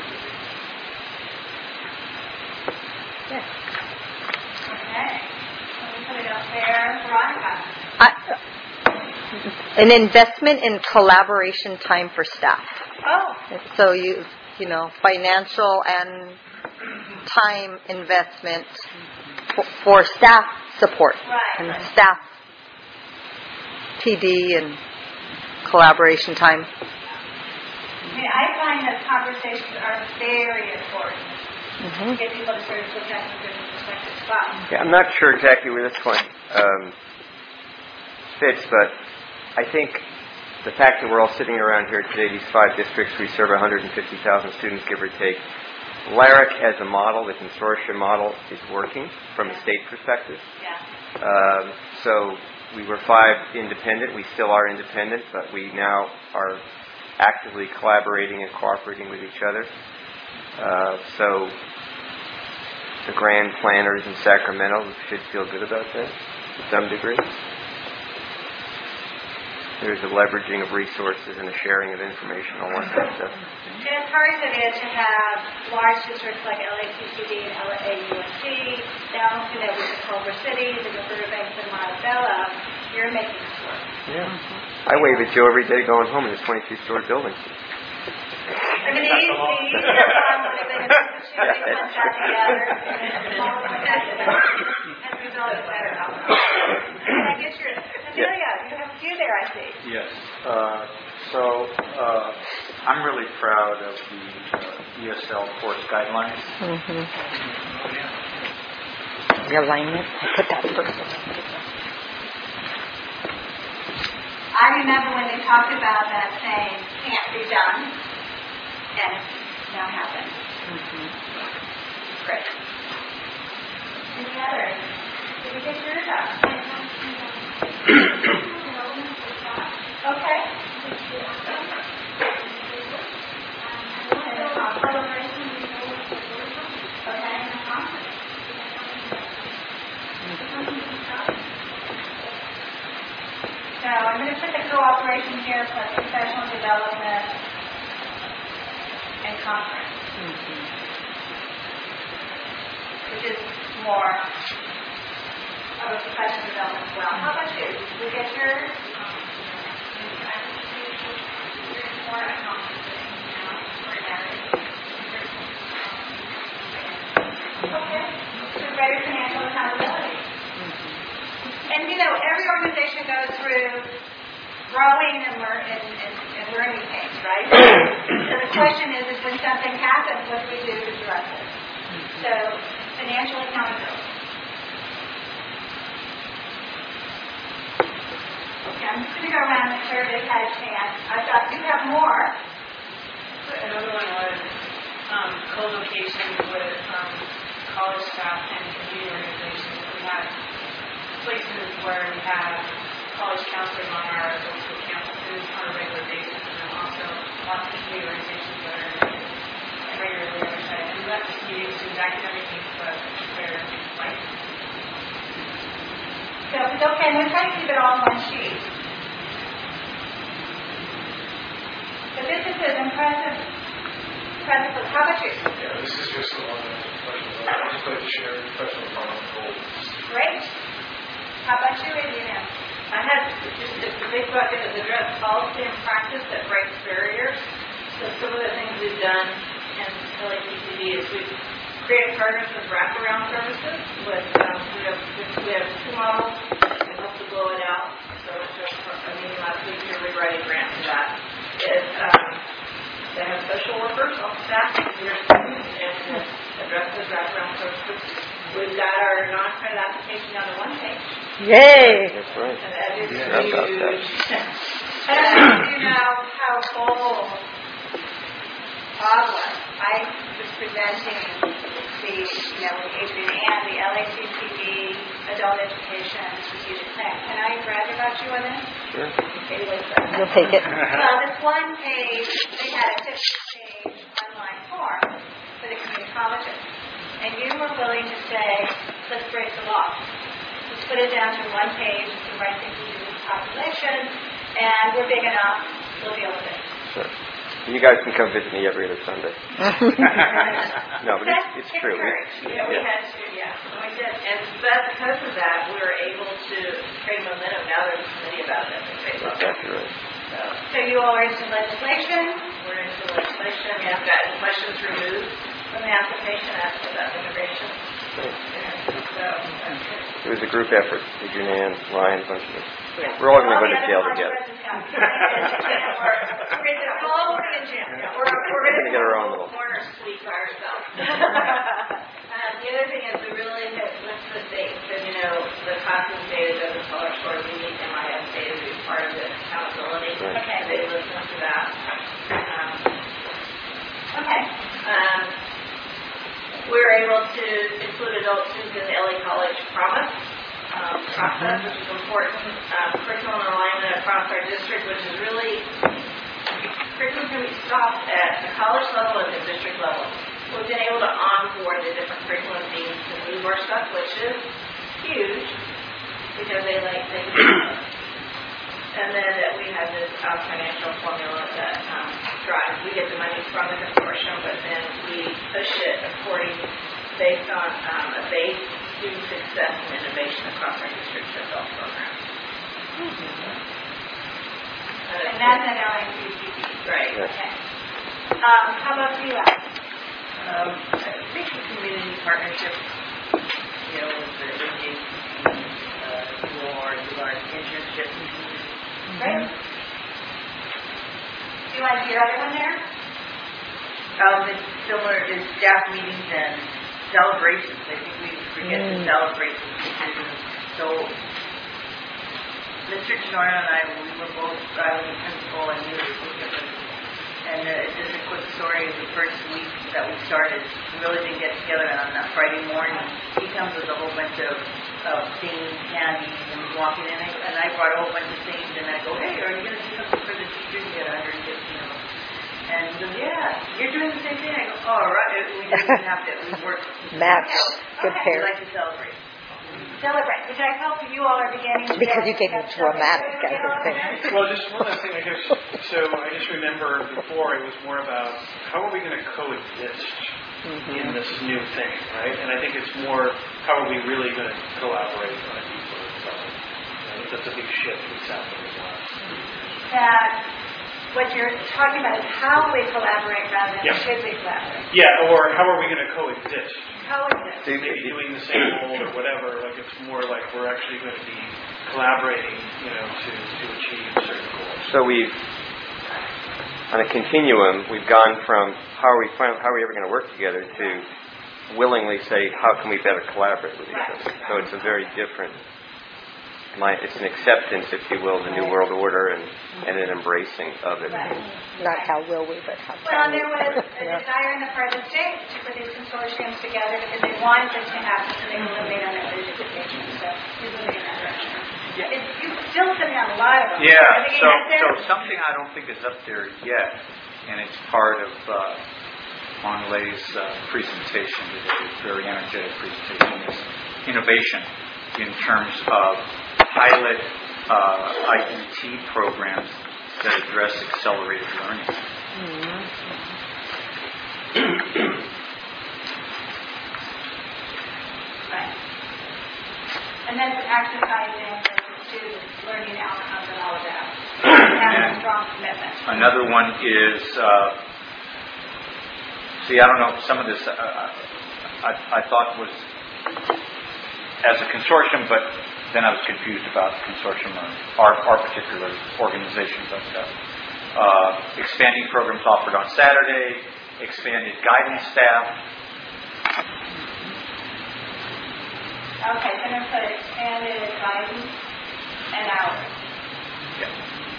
Yeah. Okay. Let me put it up there. Veronica. I, an investment in collaboration time for staff. Oh. So you, you know, financial and time investment for, for staff support Right. and staff P D and collaboration time. I mean, I find that conversations are very important Mm-hmm. to get people to sort of look at from different perspectives. Wow. Yeah, I'm not sure exactly where this one um, fits, but I think the fact that we're all sitting around here today, these five districts, we serve one hundred fifty thousand students, give or take. LARIC as a model, the consortium model, is working from a state perspective. Yeah. Um, so we were five independent. We still are independent, but we now are actively collaborating and cooperating with each other. Uh, so the grand planners in Sacramento should feel good about that to some degree. There's a leveraging of resources and a sharing of information, all that kind of stuff. And as hard as it is to have large districts like L A C C D and L A U S D, down to that with the Culver Cities and the Burbanks and Montebello, you're making this work. Yeah. I wave at Joe every day going home in his twenty-two story building. I mean, the easy, the easier one would have been if the two big ones got together and all of them got together. As a result, a better outcome. And I guess you're, Amelia, you have a few there, I see. Yes. Uh, so uh, I'm really proud of the uh, E S L course guidelines. Mm-hmm. The alignment. I put that first. I remember when they talked about that saying, can't be done, and it's now happened. Mm-hmm. Great. Any others? Did we get yours up? Okay. I'm going to put the cooperation here plus professional development and conference, Mm-hmm. which is more of a professional development as well. How about you? Did you get yours? More okay. So greater financial accountability. And you know, every organization goes through growing and, learn, and, and, and learning things, right? So the question is, is when something happens, what do we do to address it? So financial accountability. Okay, I'm just going to go around and make sure everybody has a chance. I've got, you have more. Another one was um, co-location with um, college staff and community organizations. We have places where we have college counselors on our local campuses on a regular basis, and then also lots of community organizations that are regularly on our site. And not just meetings to academic needs, but their life. So if it's okay, I'm going to try to keep it all in one sheet. But this is an impressive, impressive book. How about you? Yeah, this is just the one that's professional. I just like to share professional development goals. Great. How about you, Indiana? I had just a big bucket of address policy and practice that breaks barriers. So some of the things we've done in L A C C D is we've created partners with wraparound services. With um, we have we have two models. We hope to blow it out. So just a meeting last week here, we're writing grants for that. Is um, they have social workers on staff who are students and address those wraparound services. We've got our non-credit application down to one page. Yay! That's right. And that is Yeah, huge. about that. I don't know if you know how old Bob was. I was presenting the, you know, with Adrian and the L A C C D Adult Education Strategic Plan. Can I brag about you on this? Sure. Okay, wait a You'll take it. Well, this one page, they had a fifty-page online form for the community colleges. And you were willing to say, let's break the law. Let's put it down to one page, it's the right thing to do with the population, and we're big enough, we'll deal with it. Sure. You guys can come visit me every other Sunday. No, but it's, it's true. We, Yeah, we yeah. had to, yeah. And we did. And but because of that, we were able to create momentum. Now there's a committee about it. That's exactly right. So So you all are into legislation, we're into legislation. We have gotten questions removed from the application after that immigration. Great. Yeah. So that's good. It was a group effort. Adrian Ann, Ryan, a bunch of us. We're all going to go to jail together. We're, we're We're gonna get our own little- corner suite by ourselves. um, the other thing is we really have went to the state and said, you know, the costume data doesn't fall short. We need M I S data to be part of the accountability. Right. Okay. They listen to that. Um, Okay. um, we were able to include adult students in the L A College Promise um, process, which is important. Um, curriculum alignment across our district, which is really curriculum can be stopped at the college level and the district level. We've been able to onboard the different curriculum teams to move our stuff, which is huge because they like they can do it. And then that we have this uh, financial formula that um, drives. We get the money from the consortium, but then we push it according based on um, a base student success and innovation across our district's adult programs. Uh, And that's an L A C C D. Right. Okay. Um, how about you, Alex? Um, I think the community partnership, you know, with the N J C, uh, you are, you are internship. Great. Do you want your other one there? Um, it's similar to staff meetings and celebrations. I think we forget to Mm. celebrate the decisions. So, Mister Ginorno and I, we were both, I was a principal and he was a bookkeeper. And uh, just a quick story of the first week that we started, we really didn't get together on that Friday morning. He comes with a whole bunch of, of things, candy, and he's walking in, and I brought a whole bunch of things, and I go, hey, are you going to do something for the teachers? You get one hundred fifty of them. And he goes, yeah, you're doing the same thing? I go, oh, right, we didn't even have to, we worked. Match. Good We pair. like to celebrate. celebrate, which I hope you all are beginning to do. Because you gave me dramatic everything. Well, just one last thing, I guess. So I just remember before it was more about how are we going to coexist mm-hmm. in this new thing, right? And I think it's more how are we really going to collaborate on a deeper level. You know, that's a big shift that's happening in the last few years. That what you're talking about is how we collaborate rather than yeah. should we collaborate. Yeah, or how are we going to coexist? Coexist. Maybe doing the same role or whatever. Like it's more like we're actually going to be collaborating, you know, to, to achieve certain goals. So we've, on a continuum, we've gone from how are we how are we ever going to work together to willingly say how can we better collaborate with each other. So it's a very different. My, it's an acceptance, if you will, of the New World Order and, and an embracing of it. Right. Not how will we, but how Well, can we. there was a yeah. desire in the part of the state to put these consortiums together because they wanted this to happen so they could eliminate uneducated education. So you're moving in that direction. Yeah. It's, you're still sitting on a lot of them. Yeah, Are they so, getting so out there? something I don't think is up there yet, and it's part of uh, Mon Lay's uh, presentation today, very energetic presentation, is innovation in terms of pilot uh, I E T programs that address accelerated learning. Mm-hmm. Right. And then actually ties in with the students, learning outcomes and all of that. Having a strong commitment. Another one is, uh, see, I don't know, some of this uh, I, I thought was as a consortium, but then I was confused about the consortium or our, our particular organization. But uh, uh, expanding programs offered on Saturday, expanded guidance staff. Okay, so I'm going to put expanded guidance and hours. Yeah.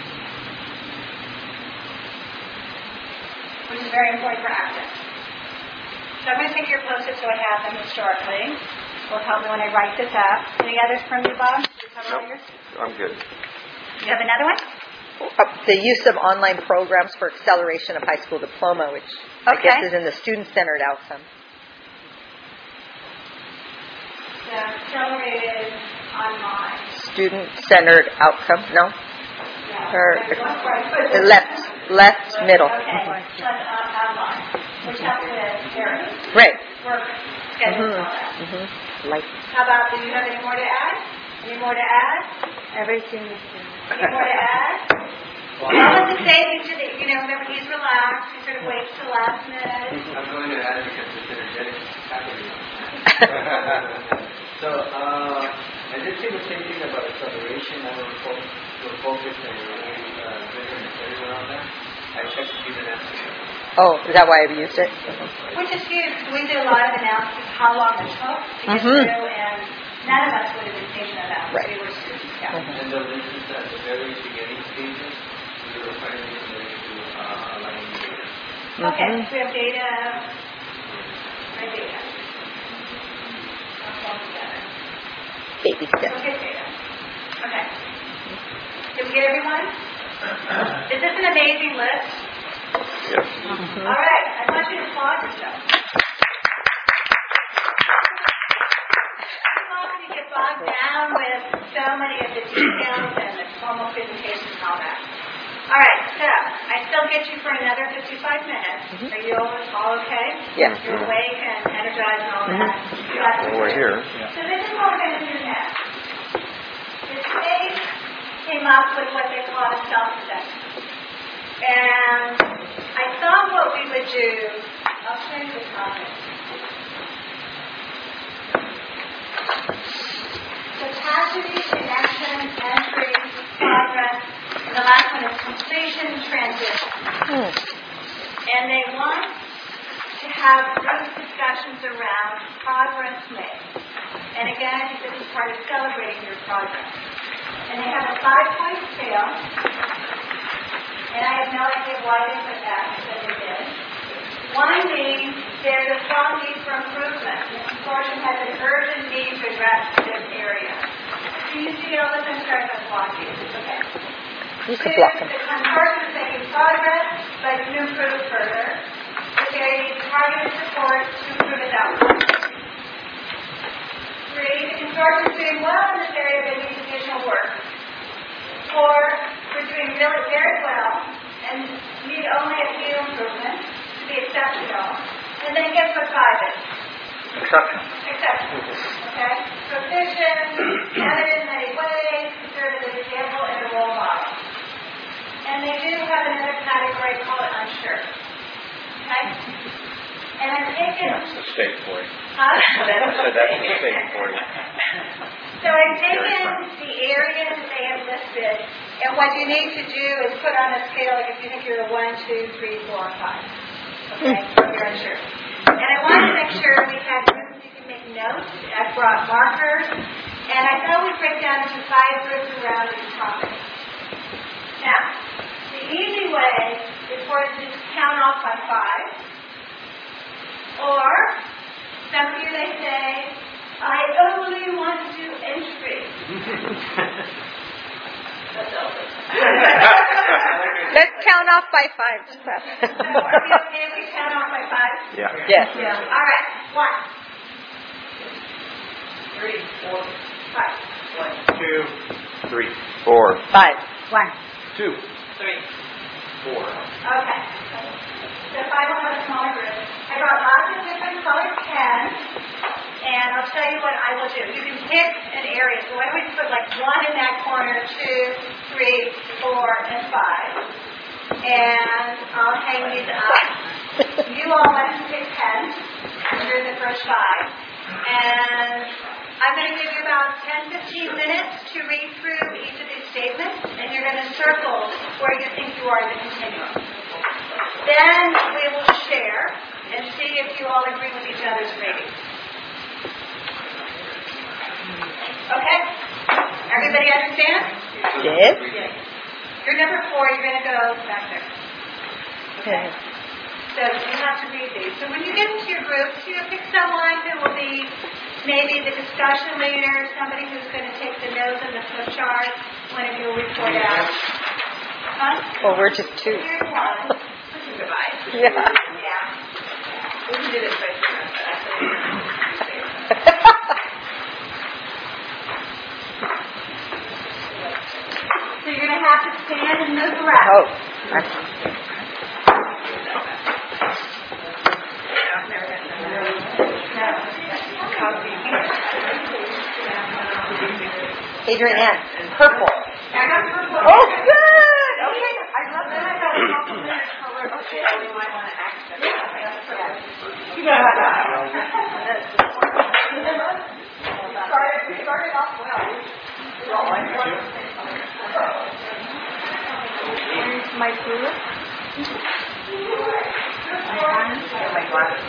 Which is very important for access. So I'm going to take your post-it so I have them historically. Will help me when I write this up. Any others from you, Bob? Do you cover all yours? I'm good. You have another one? Uh, the use of online programs for acceleration of high school diploma, which I Okay. guess is in the student-centered outcome. The accelerated online. Student-centered outcome, no? Yeah. Or That's one where I put the it. left, left, middle. Okay. Let's uh, outline. Which has to Eric. Right. Work schedule and all that. Mm-hmm. Like How about, do you have any more to add? Any more to add? Everything is Any more to add? All of the savings to the, you know, remember he's relaxed, he sort of waits till the last minute. I'm going to add because it's energetic. So, uh, I did say the same thing about acceleration. I will focus, will focus and really uh, driven and studies around that. I checked to give an answer. Oh, is that why I've used it? Which is huge. We did a lot of analysis how long it took to get Mhm. through, and none of us would have been patient enough. Right. We were students. Yeah. And though this is at the very beginning stages, we were trying to get ready to uh, align data. Okay, Mhm. so we have data. Right data. Let's all together. Baby We'll steps. get data. Okay. Did we get everyone? Is this an amazing list? Yes. Mhm. All right. I want you to applaud yourself. I'm not going to get bogged down with so many of the details and the formal presentation and all that. All right, so I still get you for another fifty-five minutes. Mhm. Are you all, all okay? Yeah. You're awake and energized and all Mhm. that? That's Well, we're great. here. So this is what we're going to do next. The state came up with what they call a self-assessment. And I thought what we would do, I'll show you the topic. Capacity, connection, entry, progress, and the last one is completion, transition. Hmm. And they want to have group discussions around progress made. And again, I think this is part of celebrating your progress. And they have a five-point scale. And I have no idea why they put that, but they did. One means there's a strong need for improvement. The consortium has an urgent need to address this area. Do you see all this? I'm sorry if I'm blocking. Okay. You Two, can block them. the consortium is making progress, but can improve further. This area needs targeted support to improve its outcomes. Three, the consortium is doing well in this area, but needs additional work. Four, we're doing really very well and need only a few improvements to be exceptional. And then guess what five is? Exceptional. Exceptional. Okay? Proficient, evident in many ways, conservative example, and a role model. And they do have another category called unsure. Okay? And I'm taking... That's a state for you. Huh? So that's a state for you. So I've taken the areas that they have listed, and what you need to do is put on a scale, like if you think you're a one, two, three, four, five. Okay? You're unsure. And I wanted to make sure we had groups you can make notes. I brought markers, and I thought we'd break down into five groups around each topic. Now, the easy way is for us to just count off by five. Or, some of you may say, I only want to do entry. That's over. Let's count off by five. So, are we okay if we count off by five? Yeah. Yes. Yeah. All right. One. Three. Four. Five. One. Two. Three. Four. Five. One. Two. Three. Four. Okay. So if I will have a smaller group, I brought lots of different colored pens, and I'll tell you what I will do. You can pick an area. So why don't we put like one in that corner, two, three, four, and five. And I'll hang these up. You all want to pick pens. You're the first five. And I'm going to give you about ten, fifteen minutes to read through each of these statements, and you're going to circle where you think you are in the continuum. Then we will share and see if you all agree with each other's ratings. Okay? Everybody understand? Yes. You're number four. You're going to go back there. Okay. So you have to read these. So when you get into your groups, you know, pick someone who will be maybe the discussion leader, somebody who's going to take the notes and the flip chart. One of you will report out. Huh? Well, we're just two. Here's one. This is device. Yeah. Yeah. We can do this right here, but actually, So you're going to have to stand and move around. Oh. Adrian Ann, purple. I got purple. Oh, good. Okay, I love that. okay, we might want to accent that. Started, started off well. Where's my blue? My glasses.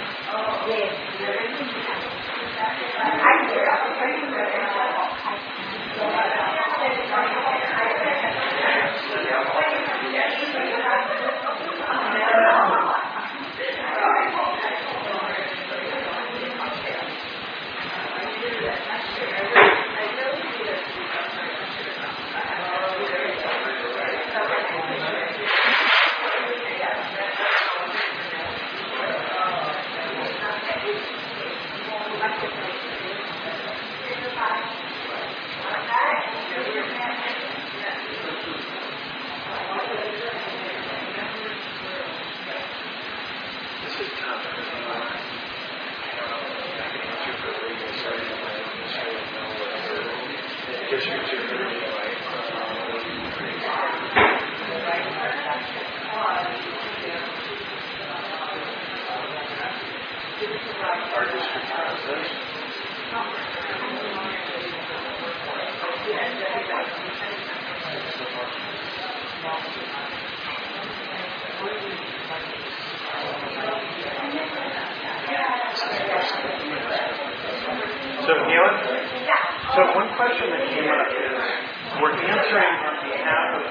So, Neil, so one question that came up is, we're answering on behalf of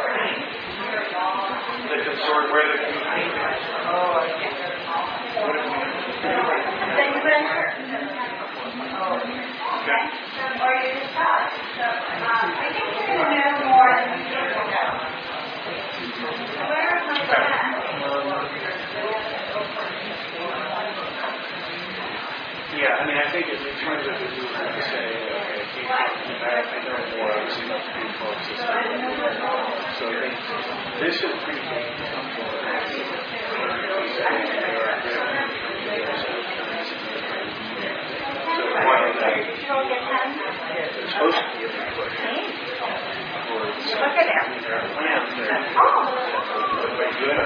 the consort where the community is. Oh, I see. What if we... Okay. Or you decide. So, um, I think you're going to know more than you think you know. Where am I at? Yeah, I mean, I think in terms of the This is pretty big. It's supposed to be a big push. Look at him. Plans there. Oh. Very good.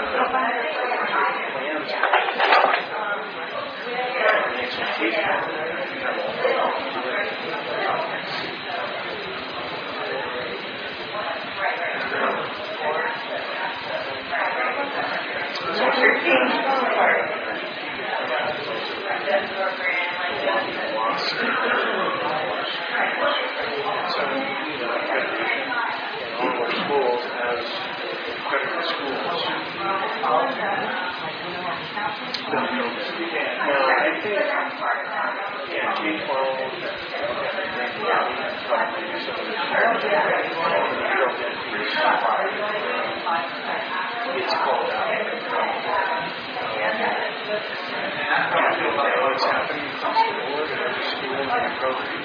All of our schools as accredited schools. No, I think, yeah, K twelve, probably some of the it's called out. What's happening across the board in every school and every program.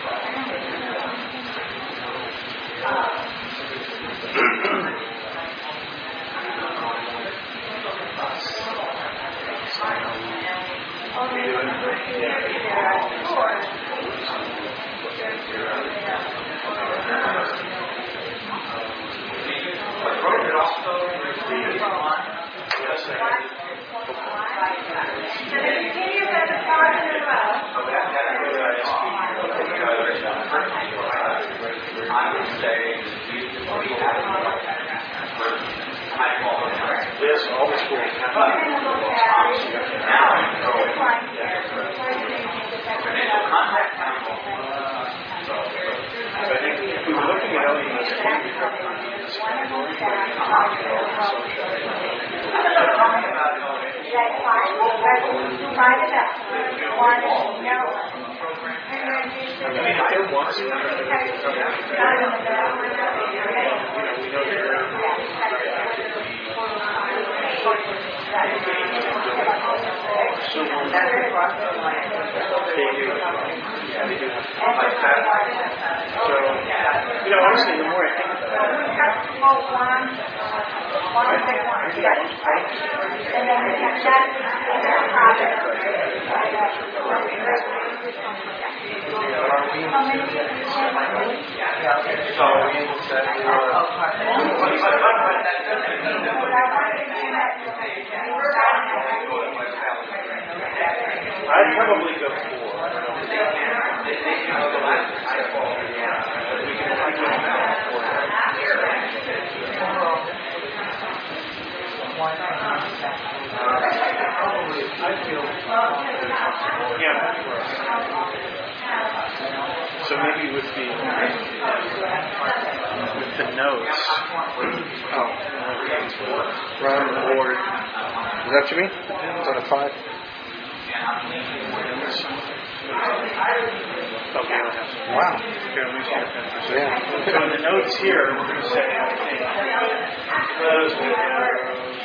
Yes, all the schools have to. So I think if we were looking at L U S D, we'd recommend this category, but I mean, if there was you know, we know they're very active. So they do. Yeah, they do have to like that. So, you know, honestly, the more I think about it, I'd probably go four. I don't know. Yeah. So maybe with the with the notes. Oh, run board. Is that what you mean? Is that a five? Okay. Wow. Okay, let me see if that's yeah. So in the notes here, we're going to say, I think, close windows.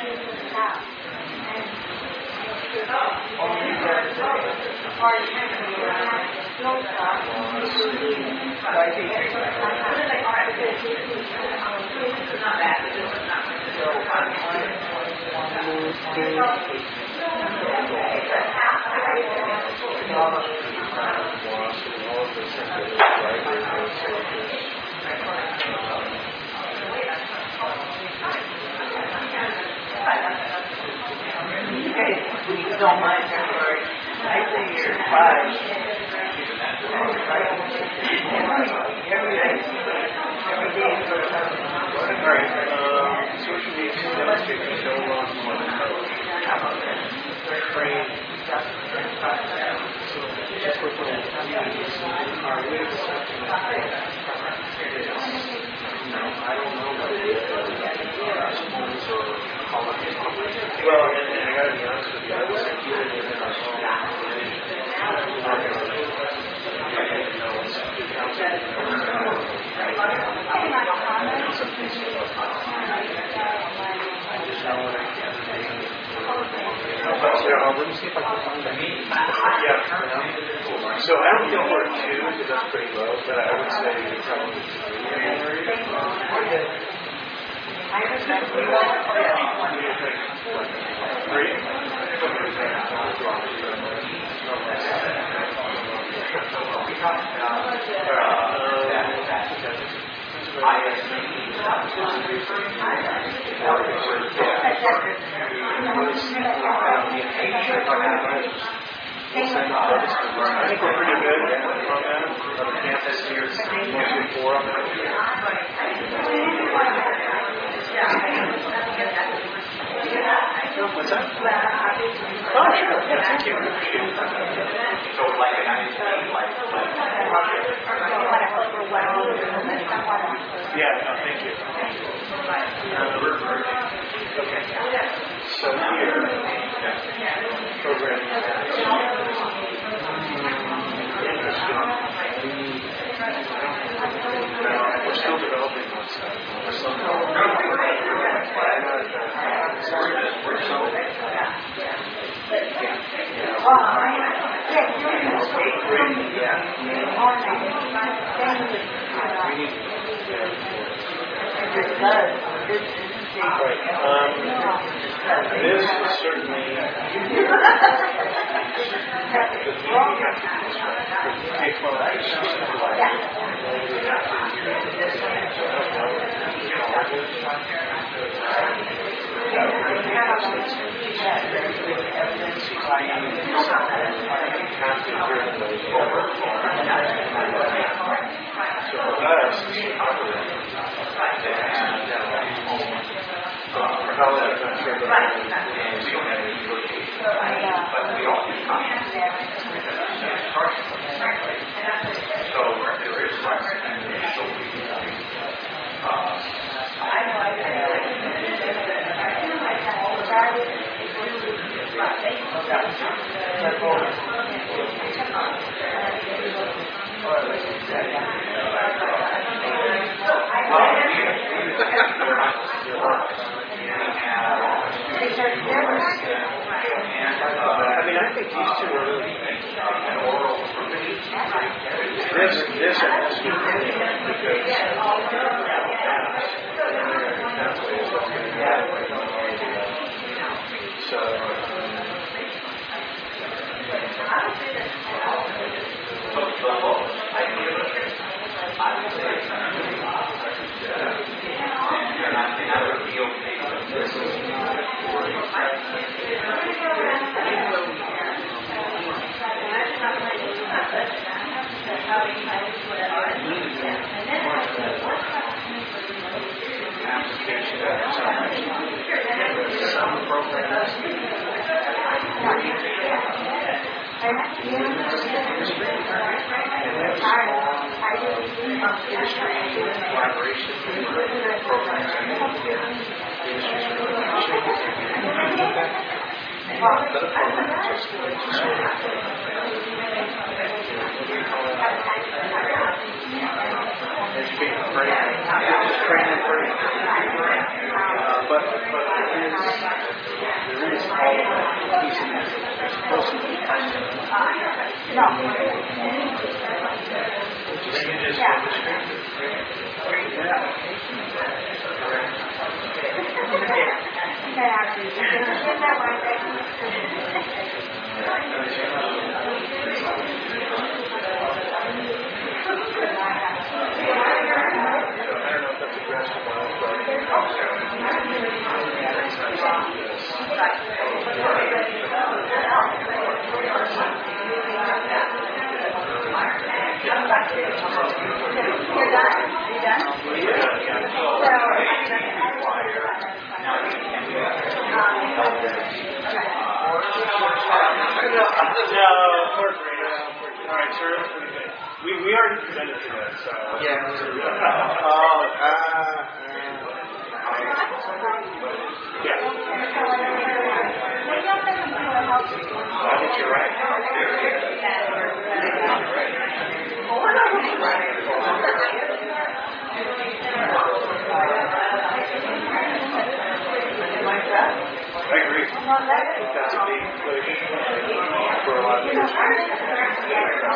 You don't mind February. I say you're five. Every day. Every day is for something. All right. Um, social media demonstrating no loss on the code. Frame. So just for our lives. No, I don't know what it is. Well, and, and I gotta be honest with you, I was even within our own let me see if I can find that. Yeah. So I don't feel for two because that's pretty low, but I would say probably three. I think we're pretty good on that. Other campus here, one, two, four on that. What's that? Oh, sure. Yeah, thank you. Appreciate it. So, like, I mean, like, yeah, no, thank you. Okay. So here, programming. We're still developing this. We're still Right. Um, this is certainly the thing we have to take from So for us, Uh, for how long I'm not sure, but right. And we don't have any negotiations. But we all do contracts. So there is rights and so we uh, I know I I mean, I think these two are really this, this, and this because so. Some programs collaboration programs educate and pray, train and pray. Uh, but but there is there is all of that piece in there. There's close to no. Just just Alright, sir. We we already presented to that, so yeah. Oh, uh, yeah. I think you're right. I agree. I think that's a big push for a lot of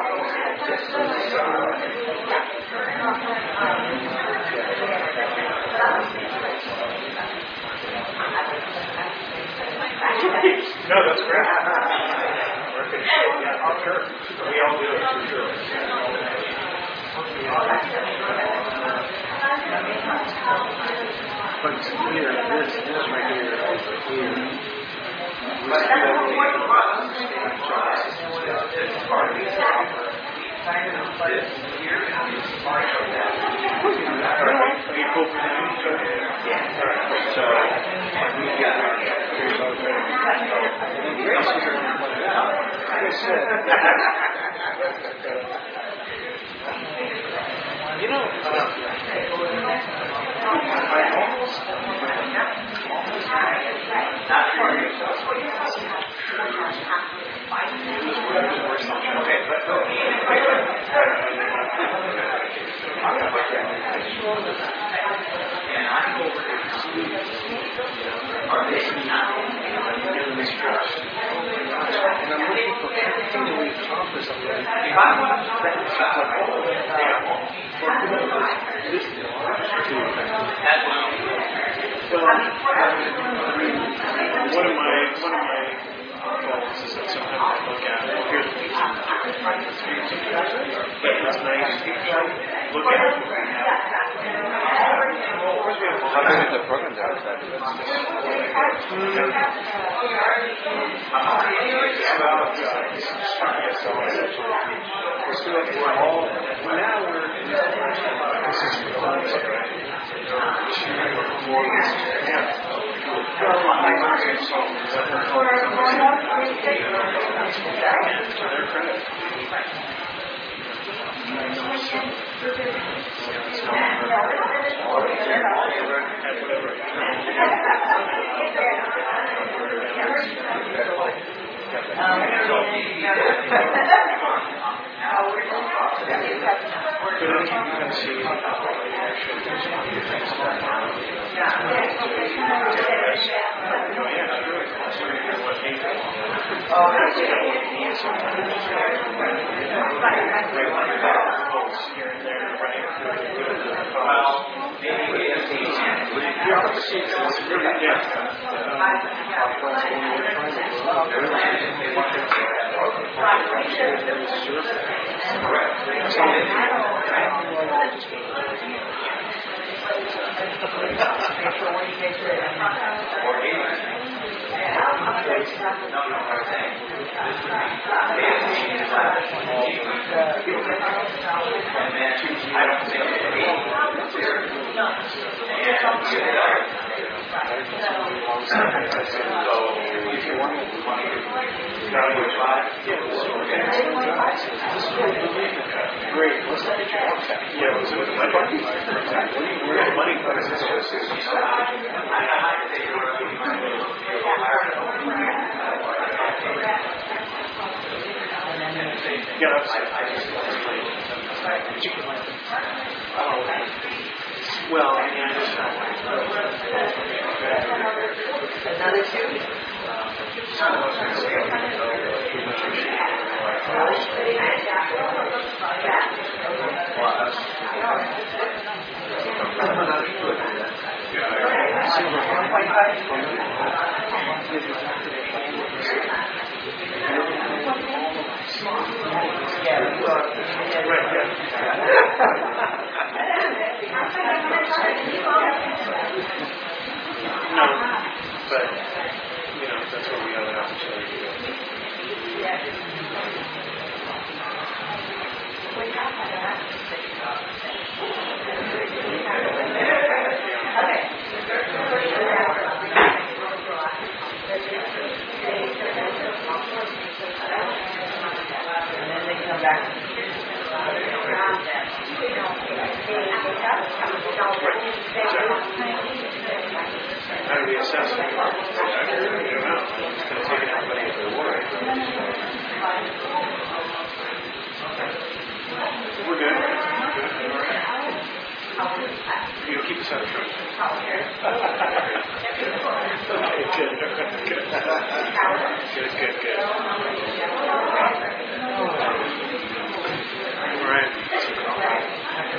industries. No, that's great. Yeah, for sure. We all do it, for sure. But here, this, this right here, here. You know, I almost, and I'm looking for everything that we've accomplished already. This is so, one of my one of my goals is that sometimes I look at it, here's the piece of but it's nice to look at it. How big is the program there? Is that? We're all now we're this is great. What's that? Yeah, was it with the money? Where the money goes? Yeah, that's well, I mean, I just Another two? No, but, you know, that's where we have an opportunity to go. And then they come back. How do we assess it? I don't know. It's going to take everybody at their word. We're good. Good. All right. You keep us out of trouble. Okay, good. Good, good. Good, good, good. All right.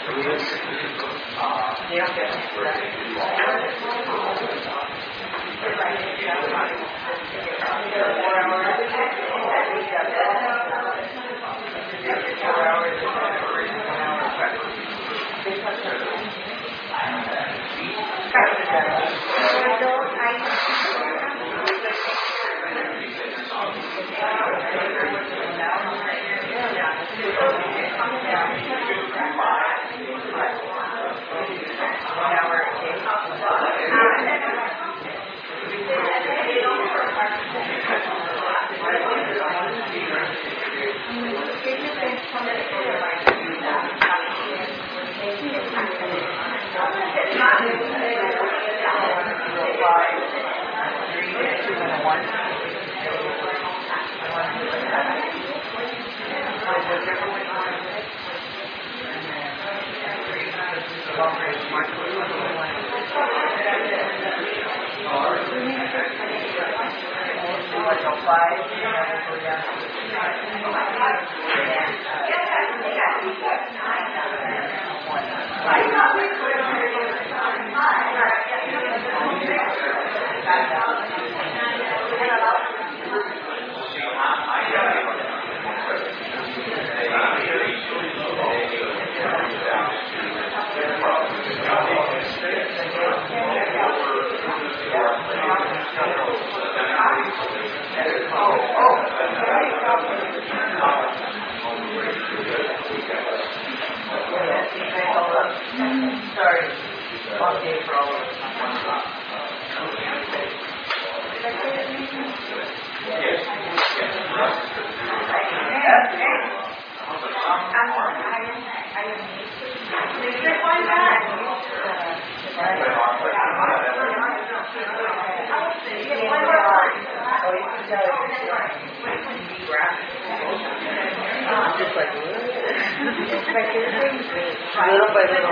Little by little,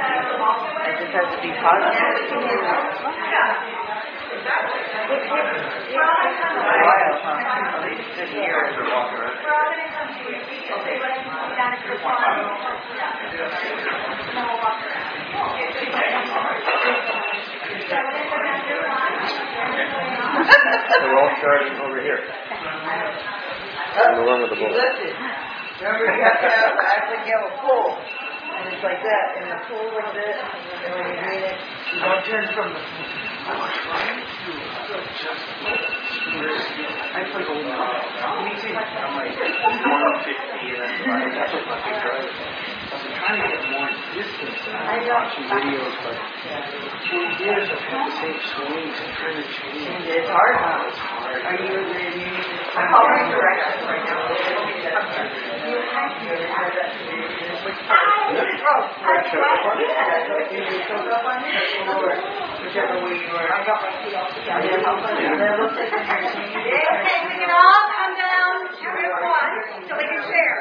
I just have to be positive. While, huh? At least a year. We're all starting over here. I'm the one with the bullet. Listen, remember you have to have, act like you have a pole. And it's like that, and the pole like this, and when you mean it, you don't turn from the pole. I'm trying to just I play old now. Me too. I'm like one fifty and that's fine. That's what my big drive is. I've been trying to get more distance and I'm watching videos, but for years I've had the same swings and trying to change. It's hard now. It's hard. Are you ready? I'm already directed right now. You have to have that. Whichever way you are. I got my feet off the ground. Okay, we can all come down to everyone so we can share.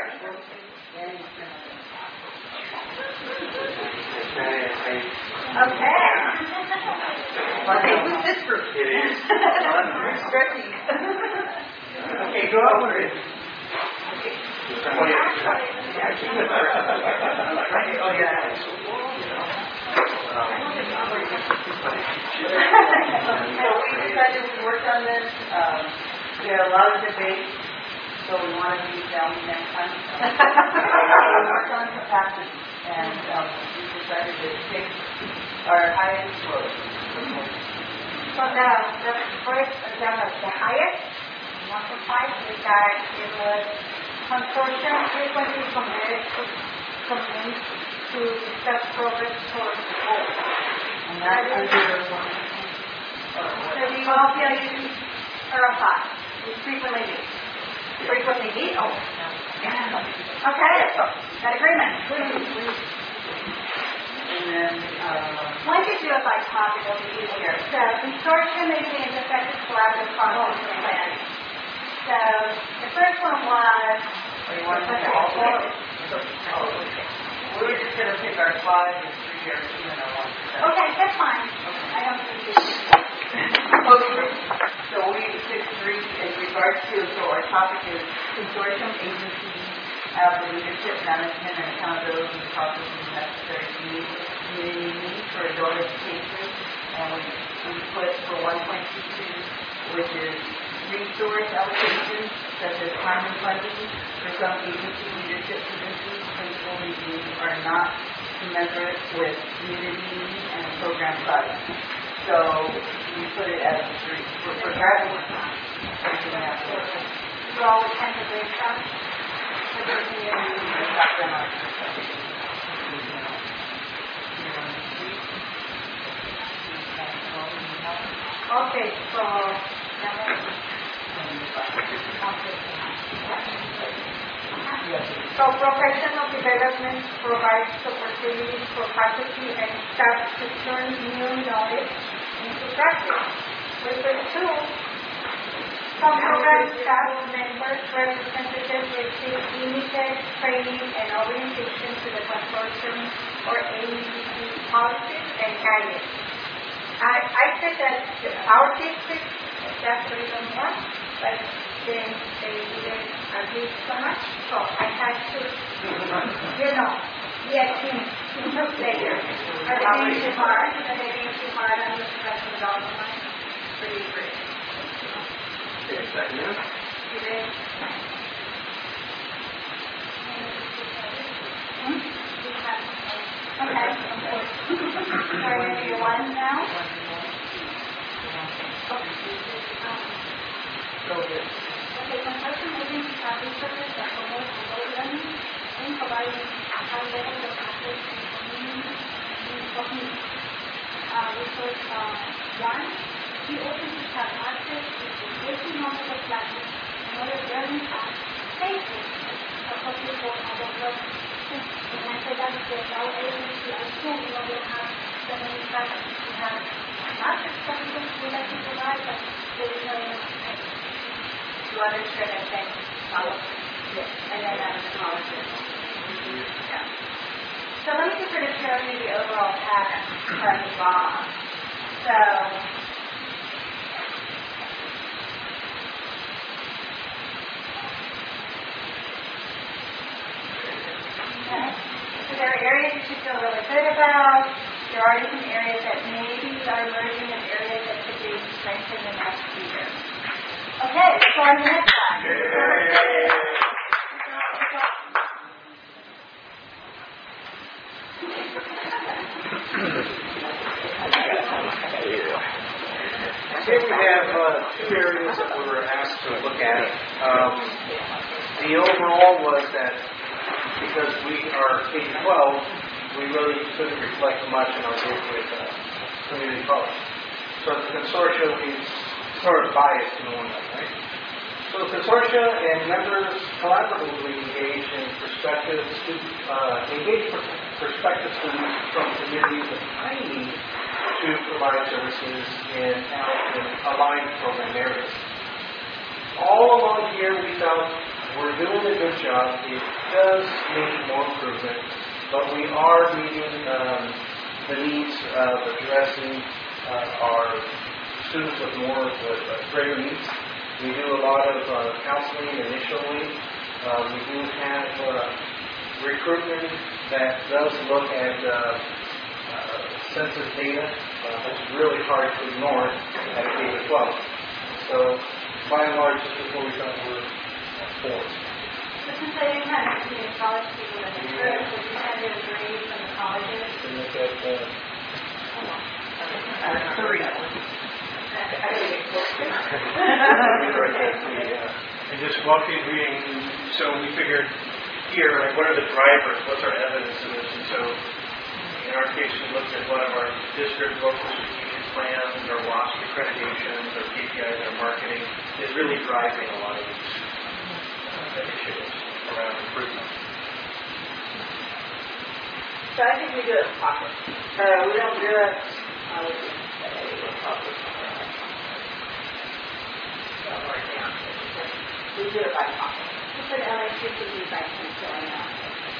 Okay. Who's this group? It is. Stretchy. Okay, go outward. Oh, yeah. Oh, yeah. So we decided we worked on this. Um, we had a lot of debate, so we wanted to use down next time. We worked on capacity, and um, we decided to pick our highest growth. So the, the first, the, the highest, number five, is that it was consortium frequently committed to convince to discuss progress towards the goal. And that is under one. So we all feel you are a five. We frequently meet. Frequently meet? Oh, no. Okay, that agreement. And then, uh, Why don't you do it by topic, it'll be easier. So, consortium is the effective collaborative process for planning. So, the first one was... or you want to pick all four? Oh, we were just going to pick our five and three or two and our one. Okay, that's fine. I don't think you Okay, so we picked three in regards to, so our topic is consortium, agency, have the leadership, management, and accountability processes necessary to meet community needs for adult education. And we, we put for one point two two, which is resource allocation, such as time and funding for some agency leadership positions, principal reviews are not commensurate with community needs and program size. So we put it as three for, for graduate time. So all the kinds of great stuff. Okay, so So professional development provides opportunities for faculty and staff to turn new knowledge into practice. We pursue some program staff members, representatives receive limited training and orientation to the consortium or A E C policies and guidance. I, I said that our district, that's the reason why, but then they didn't agree so much, so I had to, you know, get him later. Are they being too hard? Are they being too hard on the professional development? Pretty great. Okay, second. You ready? Hmm? Okay, of course. Sorry, maybe one now? Okay, construction agents have resources that promote remote learning and providing high levels of access to community uh, resource uh, one. We also have access to existing knowledge of classes and other learning paths safely appropriate for adult learning. And I said that because our agency, I assume we don't have so many classes. We have lots of services we like to provide, but there is no enough space. To understand and then follow. Yes. And then that is the policy. Yeah. So let me just sort of show you the overall pattern of the law. So okay. So there are areas you should feel really good about. There are some areas that maybe are emerging as areas that could be strengthened in the next few years. Okay, so on the next slide. Here we have uh, two areas that we were asked to look at. Um, the overall was that because we are K twelve, we really couldn't reflect much in our work with uh, community college. So the consortium is sort of biased in one way, right? So the consortia and members collaboratively engage in prospective student, uh, engage prospective students from communities that I need to provide services in, in aligned program areas. All along here, we felt we're doing a good job. It does need more improvement, but we are meeting um, the needs of addressing uh, our students with more with uh, greater needs. We do a lot of uh, counseling initially. Uh, we do have uh, recruitment that does look at uh, uh, census data. Uh, that's really hard to ignore at K to twelve. So, by and large, this is what we thought we were for. So since I didn't have community college people in the group, would you kind of agree from the colleges? To look at uh, Uh, three. And just walking, reading, so we figured here, like, what are the drivers? What's our evidence of this? And so, in our case, we looked at what of our district local strategic plans, our WASP accreditations, our K P Is, our marketing is really driving a lot of these uh, initiatives around improvement. So I think we do it in pockets. Uh, we don't do it, uh, we do it in pockets. We do it by pocket. You put L A C P by pencil and out.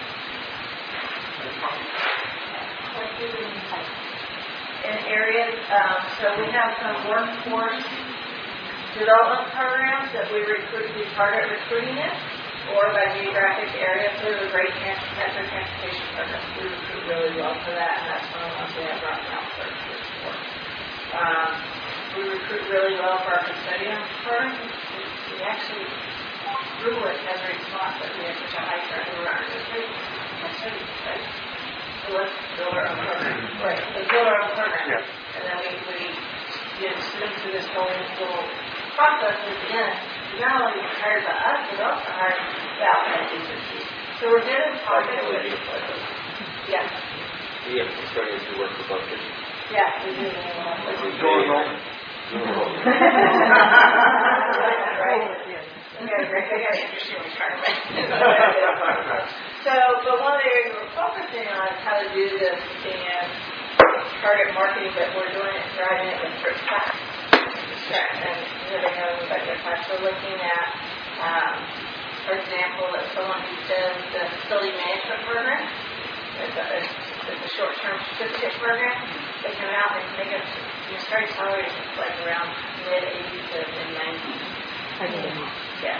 What do you mean by In areas, um, so we have some workforce development programs that we recruit, we target recruiting in. or by geographic area. So there's a great trans- metro transportation program. We recruit really well for that, and that's one of the ones we have right now services for. Um, we recruit really well for our custodian program. We, we actually grew it as a response that we had such a high turnover on our district. Custodians, right? So let's build our own program. Right. Let's build our own program. Yeah. And then we, we you know, sit them through this whole little process at the end. We not only hired by us, but also hired the outside agencies. So we're getting targeted with it. Yeah. We have custodians who work for both districts. Yeah, we do. Right. We got a great, we got an interesting retirement. So, but one of the areas we're focusing on is how to do this and target marketing, but we're doing it, driving it with first class. And really having a budget class. We're looking at, um, for example, that someone who does the facility management program, it's a, it's a short-term certificate program. They come out and make us, you know, starting salaries like around mid-eighties to mid-nineties. I mean, yeah.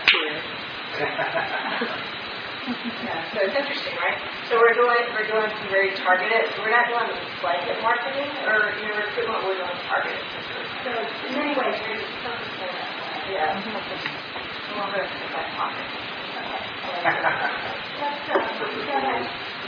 Yeah, so it's interesting, right? So we're doing we're doing some very targeted. We're not doing blanket marketing or you know recruitment. We're doing targeted. So in many ways, we're just focused on that. Yeah. A little bit of the back pocket. Let's uh, go ahead.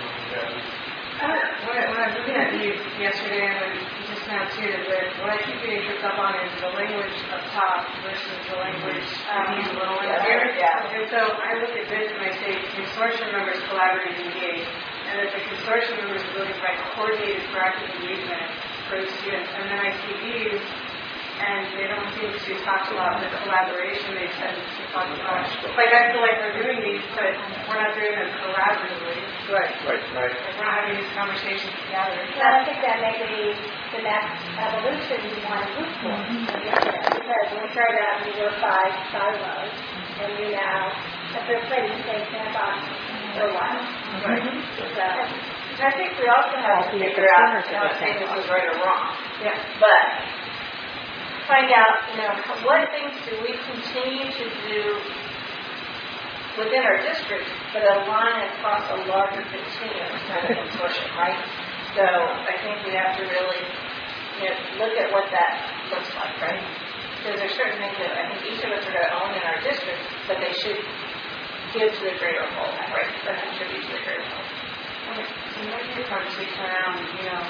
When I, when I was looking at these yesterday, and just now too, that what I keep getting tripped up on is the language up top versus the language um, these little ones here. Yeah. And so I look at this and I say consortium members collaborate and engage, and that the consortium members are really provide coordinated proactive engagement for the students. And then I see these, and they don't seem to talk about the collaboration. They tend to talk about, like I feel like we're doing these, but we're not doing them collaboratively. Right. Right, right. Like we're not having these conversations together. Well, I think that may be the next evolution we want to move for. Because when we started out, we were five silos, and we now have been playing the same sandbox for a while. Right. So, I think we also have to figure out, I'm not saying this is right or wrong, yeah, but find out, you know, what things do we continue to do within our district, but align across a larger continuum kind of consortium, right? So I think we have to really, you know, look at what that looks like, right? Because there's certain things that I think each of us are going to own in our district, but they should give to the greater whole, right? Or contribute to the greater whole. Okay. So maybe a conversation around, you know,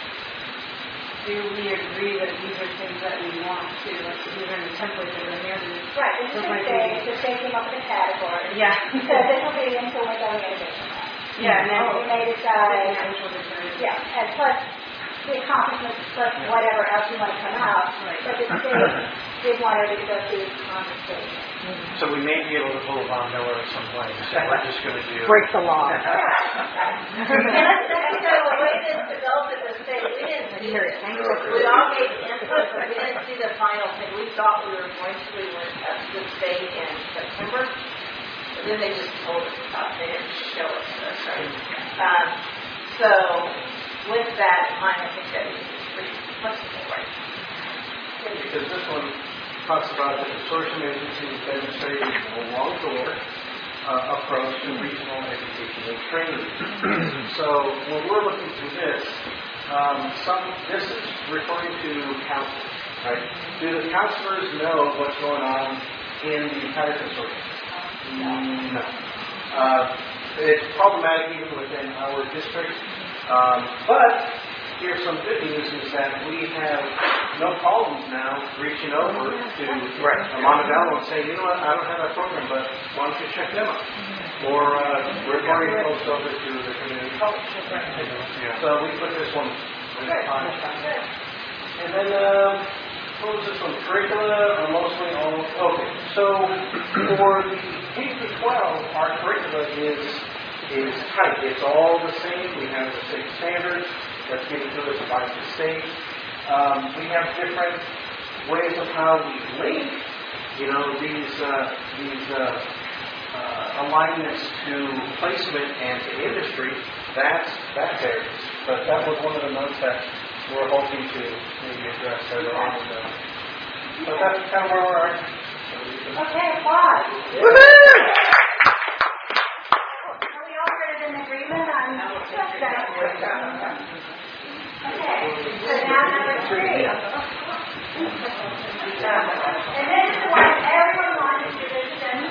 do we agree that these are things that we want to, like even the template that we're handing? right, it's just say, just say came up with a category. Yeah. So this will be influence on innovation. Yeah, and then we may decide, yeah, and plus the accomplishments, plus whatever else you want to come out. Right. But the state did want everybody to go through this conversation. So we may be able to pull a Von Miller at some point and say, we're just going to do... break the law. Yeah. And that's, that's so the way this developed at the state, we didn't see it. We all gave input, but we didn't see the final thing. We thought we were going to, we went up to the state in September, but then they just told us about, they didn't show it to us, right? Um, so with that in mind, I think that is pretty flexible, right? Because this one talks about the consortium agencies demonstrating a long-door uh, approach to regional education and training. So when we're looking through this, um, some this is referring to counselors, right? Do the counselors know what's going on in the entire consortium? No. Uh, it's problematic even within our district. Um, but here's some good news is that we have no problems now reaching over to right. Montevallo and saying, you know what, I don't have that program, but why don't you check them out? Or uh, we're referring folks over to the community college. Yeah. So we put this one on. And then, um, what was this one? Curricula are mostly all, okay. So for the K through twelve, our curricula is is tight. It's all the same. We have the same standards that's given to us by the state. Um, we have different ways of how we link, you know, these uh, these uh, uh, alignments to placement and to industry. That's that varies. But that was one of the notes that we're hoping to maybe address later on. With that. But that's kind of where we're at. Okay, applause. in agreement on just that. Okay, so now number three. And this is what everyone wanted to do.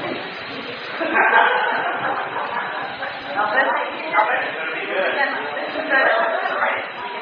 Albert, Albert, it's going to be good. That's right.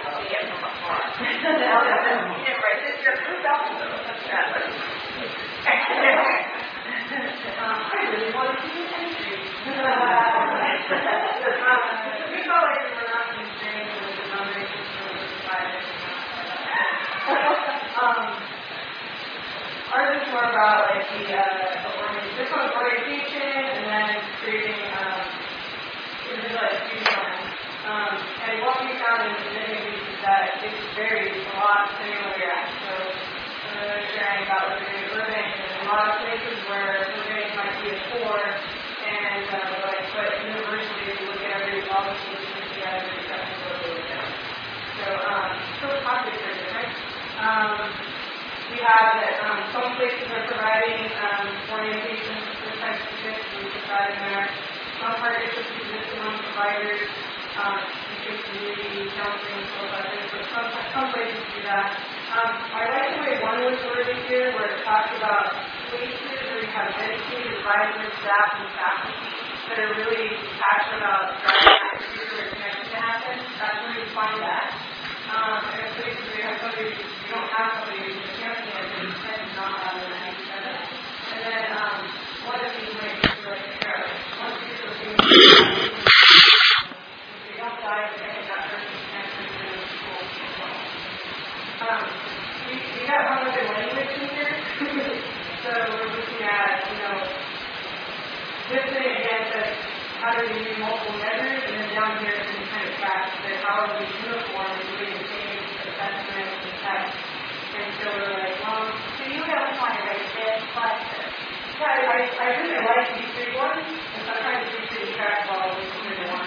Ours is more about like the uh, this one's orientation and then creating um, individual execution plans. Um, and what we found in the beginning is that it varies a lot depending on where you're at. So uh, sharing about what we're doing in Burbank, there's a lot of places where Burbank might be a four, and uh, like, but universally, if you look at every all the solutions together, it's definitely a little bit different. So, um, so the concepts are different. Um, we have that um, some places are providing um, orientation for type students, we provide in there. Some partnerships exist among providers, um, teachers, community, counseling, so some, some places do that. Um, I like the way one was worded here, where it talks about places where you have dedicated advisors, staff, and faculty that are really passionate about driving that particular connection to happen. That's where you find that. Um, and in places where you have somebody, you don't have somebody who's a champion, and you tend to not have them in each other. And then um, one of these might be like there. One particular thing is if they don't die, they think that person's connection to the school as well. Um, we, we got one other language in here. So we're looking at, you know, this thing again says how do we use multiple measures, and then down here it's in kind of facts that how are we uniform and doing the same assessment and tests. And so we're like, well, So you don't want to raise this, but yeah, I, I, I really like these three ones, and sometimes these three track balls is really one.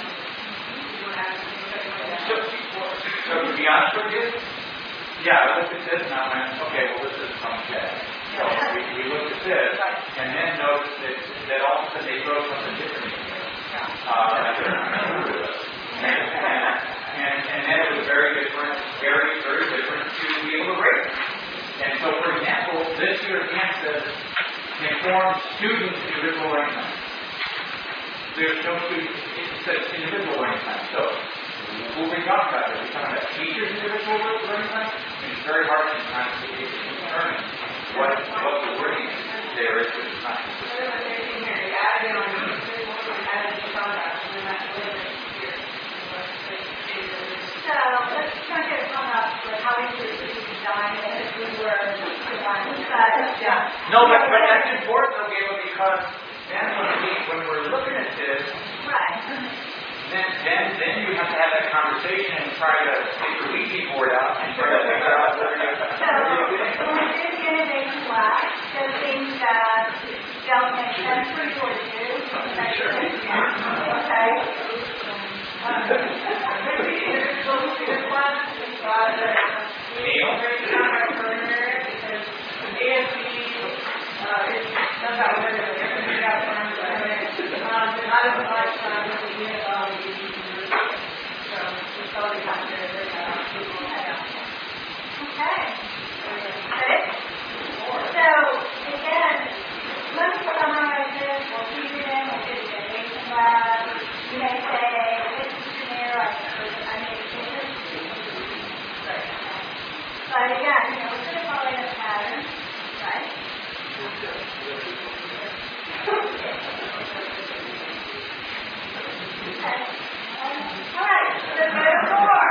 So, so to be honest with you, yeah, I looked at this and I went, okay, well, this is from Ted. So we, we looked at this and then noticed that, that all of a sudden they wrote something different in here. Uh, and I couldn't remember what it was. And, and, and then it was very different, very, very different to be able to rate. And so, for example, this here again says, inform students individual learning time. There's no students, it says individual learning time. So, what we talk about is we talk about teachers' individual learning time, and it's very hard sometimes to determine what, what the wording there is at the time. So let's try to come up with how we should design it if we were designing but yeah. No, but, but that's important, though, Gail, because then when, we, when we're looking at this, right. then, then then you have to have that conversation and try to get your Ouija board out and try to figure out what you're So when we do the innovation lab, those things that don't make sense for you or do, Sure. okay? Um, Neil? Okay. So, again, let's summarize this. We'll keep it in. We'll do the innovation lab. You may say, this is scenario, I made changes. But again, you know, we're going to follow a pattern, right? Okay. All right, let's go to four.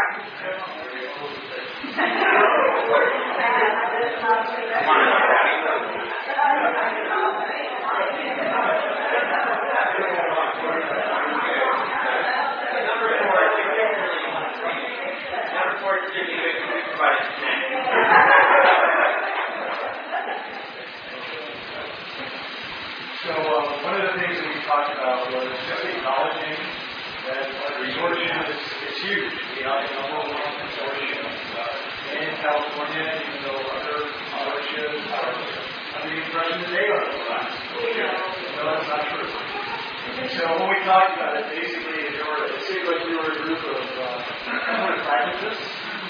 So uh, one of the things that we talked about was just acknowledging that uh, consortium is, is huge. We have the number one consortium uh, in California, even though other consortiums are under the impression that they are the last consortium. No, that's not true. And so when we talked about it, basically, if there were seemed like we were a group of uh, pragmatists,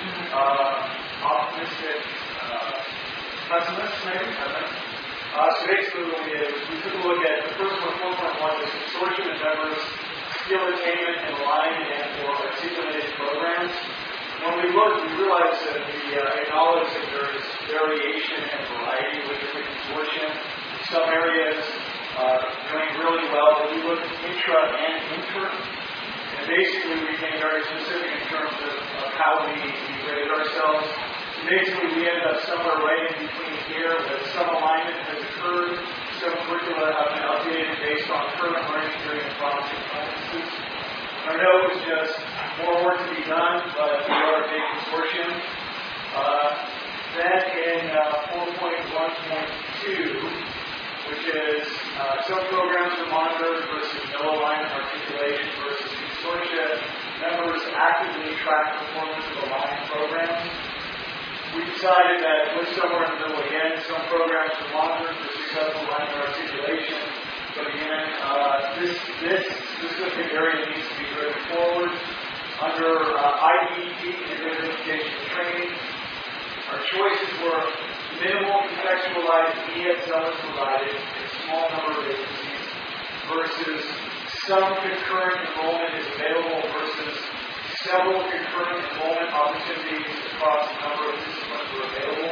uh, optimistic uh, pessimists, maybe. I don't know. Uh, so basically, what we did was we took a look at the first one, four point one, was consortium and members, skill attainment, and alignment and or articulated programs. When we looked, we realized that we uh, acknowledged that there is variation and variety within the consortium. Some areas uh, doing really well, but we looked intra and inter. And basically, we became very specific in terms of, of how we, we rated ourselves. Basically, we ended up somewhere right in between here, with some alignment has occurred, some curricula have been updated based on current learning experience and promising practices. Our note was just more work to be done, but we are a big consortium. Uh, then in uh, four point one point two, which is uh, some programs are monitored versus no alignment articulation versus consortia, members actively track performance of aligned programs. We decided that we're somewhere in the middle again. Some programs are monitored for successful alignment articulation, but again, uh, this this specific area needs to be driven forward. Under uh, I E P, Integrated Education and Training, our choices were minimal contextualized E S L is provided in a small number of agencies versus some concurrent enrollment is available versus several concurrent enrollment opportunities across a number of disciplines were available.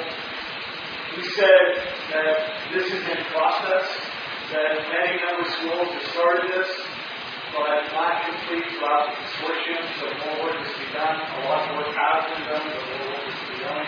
We said that this is in process, that many member schools have started this, but not complete throughout the consortium, so more work is to be done. A lot more work has been done, but more work is to be done.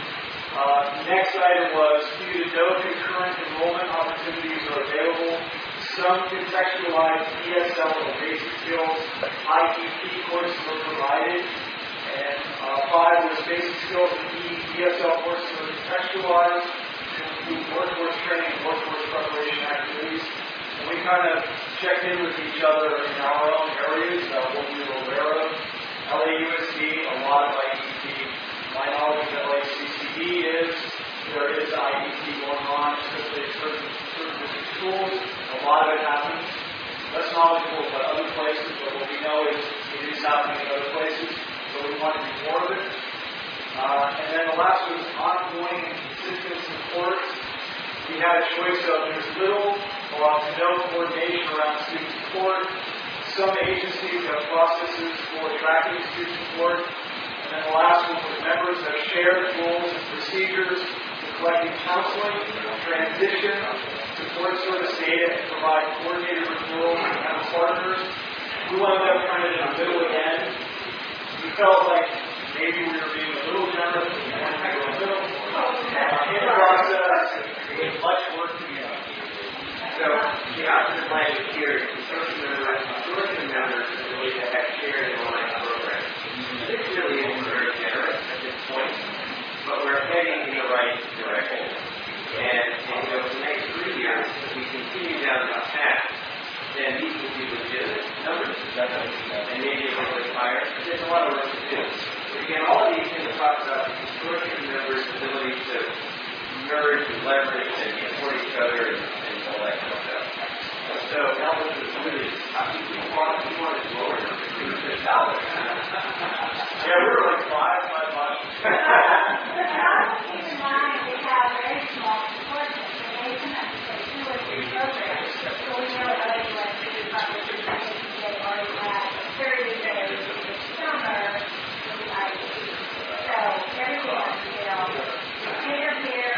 Uh, the next item was due to no concurrent enrollment opportunities are available. Some contextualized E S L or basic skills I E P courses were provided. And uh, five was basic skills and E S L courses were contextualized to include workforce training and workforce preparation activities. And we kind of checked in with each other in our own areas about what we were aware of. L A U S D, a lot of I E P. My knowledge of L A C C D is there is I E P going on, especially at certain, certain different schools. A lot of it happens. Less knowledgeable about other places, but what we know is it is happening in other places, so we want to do more of it. Uh, and then the last was ongoing and consistent support. We had a choice of there's little or no coordination around student support. Some agencies have processes for tracking student support. And then the last one was members have shared rules and procedures for collecting counseling, transition, support service data, and provide coordinated referrals to kind of partners. We wound up kind of in the middle again. We felt like maybe we were being a little generous, but we wanted to go a little. Uh, in the process, we had much work to be done. So the option plan is here, consortium members, consortium members ability to have shared and online programs. This really isn't very generous at this point, but we're heading in the right direction. And, and you know, for the next three years, if we continue down this path, then these will be legitimate numbers, and maybe a little bit higher. But there's a lot of work to do. But again, all of these things talk about the consortium members' ability to merge and leverage and support each other and, and all that kind of stuff. So Elvis is really, I think we want we want to lower numbers. We were just dollars. Yeah, we were like five, five bucks. But also keep in mind we have very small support and they can have to say two or three programs. So we know how to do like the public they already had a thirty days this summer with the I E P. So everyone, you know, here, here,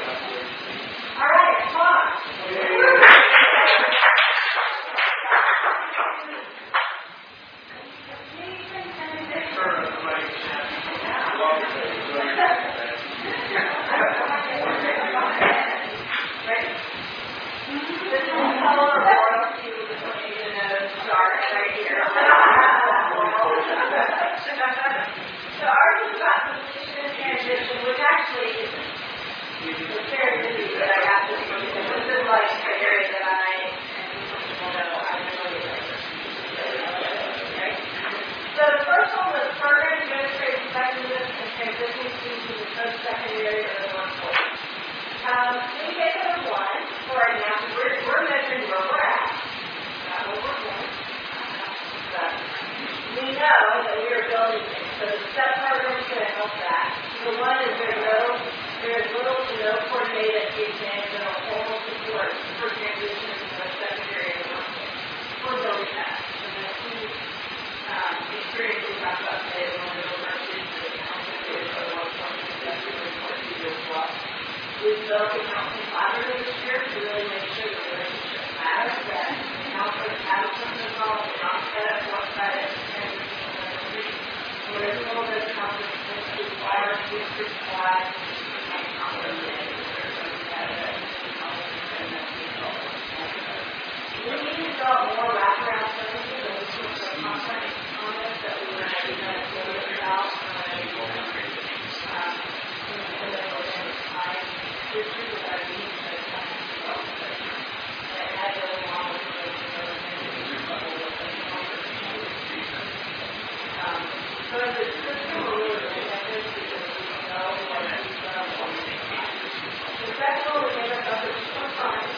all right, pause. So ours is about completion and transition, which actually is very busy that I have to do. This is like an area that I, and people know, I'm really good. Okay? So the first one was program administrative effectiveness and transitioning students to the post-secondary or the workforce. Um, we gave it a one for right now. We're, we're measuring where we're at, not what we're doing. But know that we are building things. So the step program is going to help that. So one is there's no, there's little to no coordinated teaching and formal support for transition to a secondary workforce. We're building that. So the key um, experience we talked about today is one of the universities that the counseling is for the workforce and that's really important to do as well. We've built a counseling collaborative this year to really make sure the relationship matters, that counselors have something involved, they're not set up one side and we're a little bit of counseling to require district wide and counseling we need to develop more wraparound services and we took some conference on this that we were actually going to do about um, and then we're going to time history with our needs and it's not to develop it. And it had really long with the um, so as a system, we're really effective because we know what we've done on one side. The second one was made up of the two components.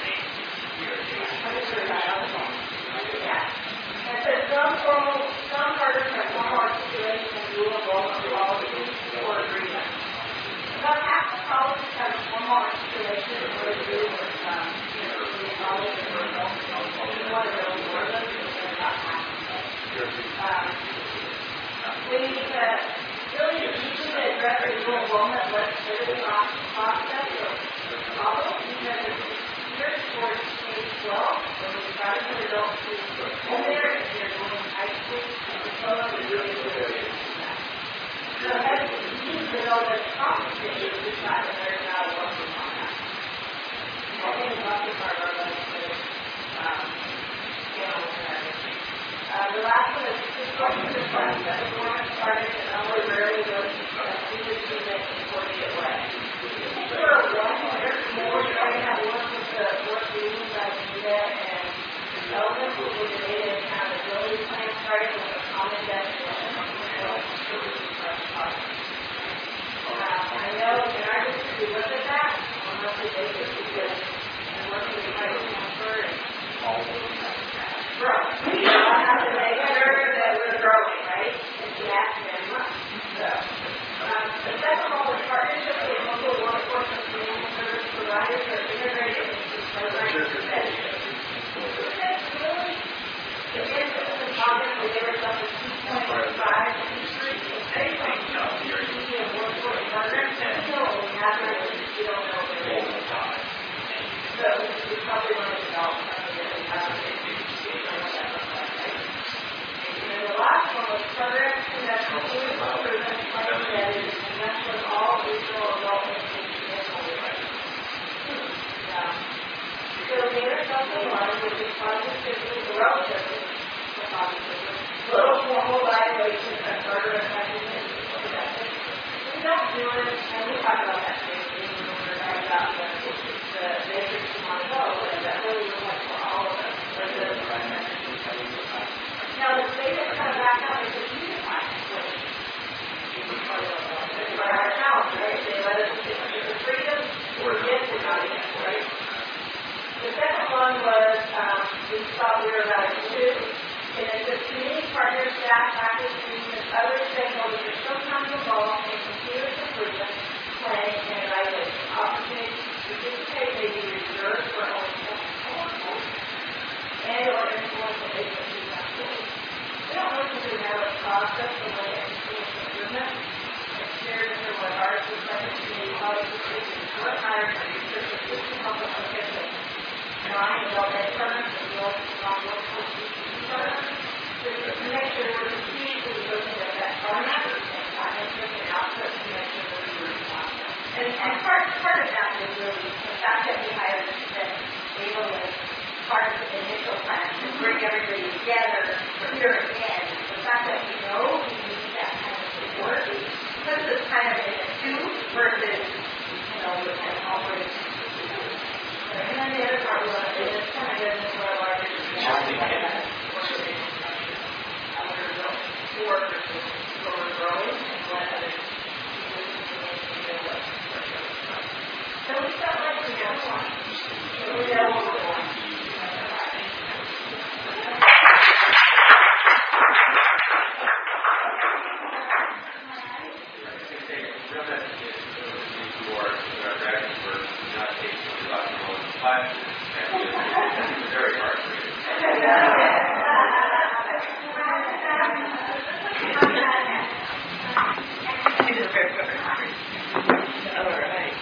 I'm just going to write on the phone. Yeah. And so some formal, some partners have formal articulation and rule of law policies or agreements. About half the colleges have formal articulation or agreement with um, you know, the college and the you want to know more of those because about half of them. Um, we need to really need to address the dual enrollment legislative process or problem because it's geared towards K twelve, when we started with adults who are there, if they're going to high school, and diploma, we really do that. So as we need to know that complicated, we've got to learn how to work on that. I think it's not the part of our legislative um, channels and everything. Uh, the last one is construction of funds that the board started and only rarely goes to students who make in a coordinated way. For one year, more trying to work with the work meetings like data and development with the data and accountability plan starting with a common definition of services for our project. I know in our district we look at that on a monthly basis because we're working with high transfer and all of those grow. We have to make sure that we're growing, right? And we have to very much. So, um, the second one was partnership with local workforce and community service providers that are integrated into programs and benefits. That's really the emphasis and progress we gave ourselves is two point five increase in based on community and workforce programs that still we have we don't know what it is. So we probably want to develop something that we have to do. And the last one was programs that continuous improvement plan that is convention of all regional development and national development. So the intercultural line, which is positively, relatively, positively, little formal evaluation of further effectiveness and productive. We don't do it, and we talk about that today, when we're talking about the, the matrix we want to go, and that really looks like for all of us. Now, the state has kind of backed out and said, you can find it. It's by our challenge, right? They let us, it's a freedom or against it, not against, right? The second one was, um, we thought we were about two, and it says community partners, staff, faculty, students, and other stakeholders are sometimes involved in continuous improvement, planning, and evaluation. Opportunities to participate may be reserved for only and or influential agencies and schools. We don't look to have a process for when it influences improvement. It's shared with what ours is like a community policy decisions, what hires and research and system help us look at the nine adult ed programs as well as non-workforce P C C programs. To make sure we're continuously looking at that format and financial and output to make sure that we respond. And, and part, part of that is really the fact that we hired that able to part of the initial plan to bring everybody together here again. The fact that we know we need that kind of support puts us kind of in a two versus, you know, with an operation. And then the other part we want to do is kind of get into our larger organization structure. How we're built for versus where we're growing and what other people can do with. So we felt like we got one. We got one. not take Guatemalan classes, and it's very hard for you. It is very good. All right.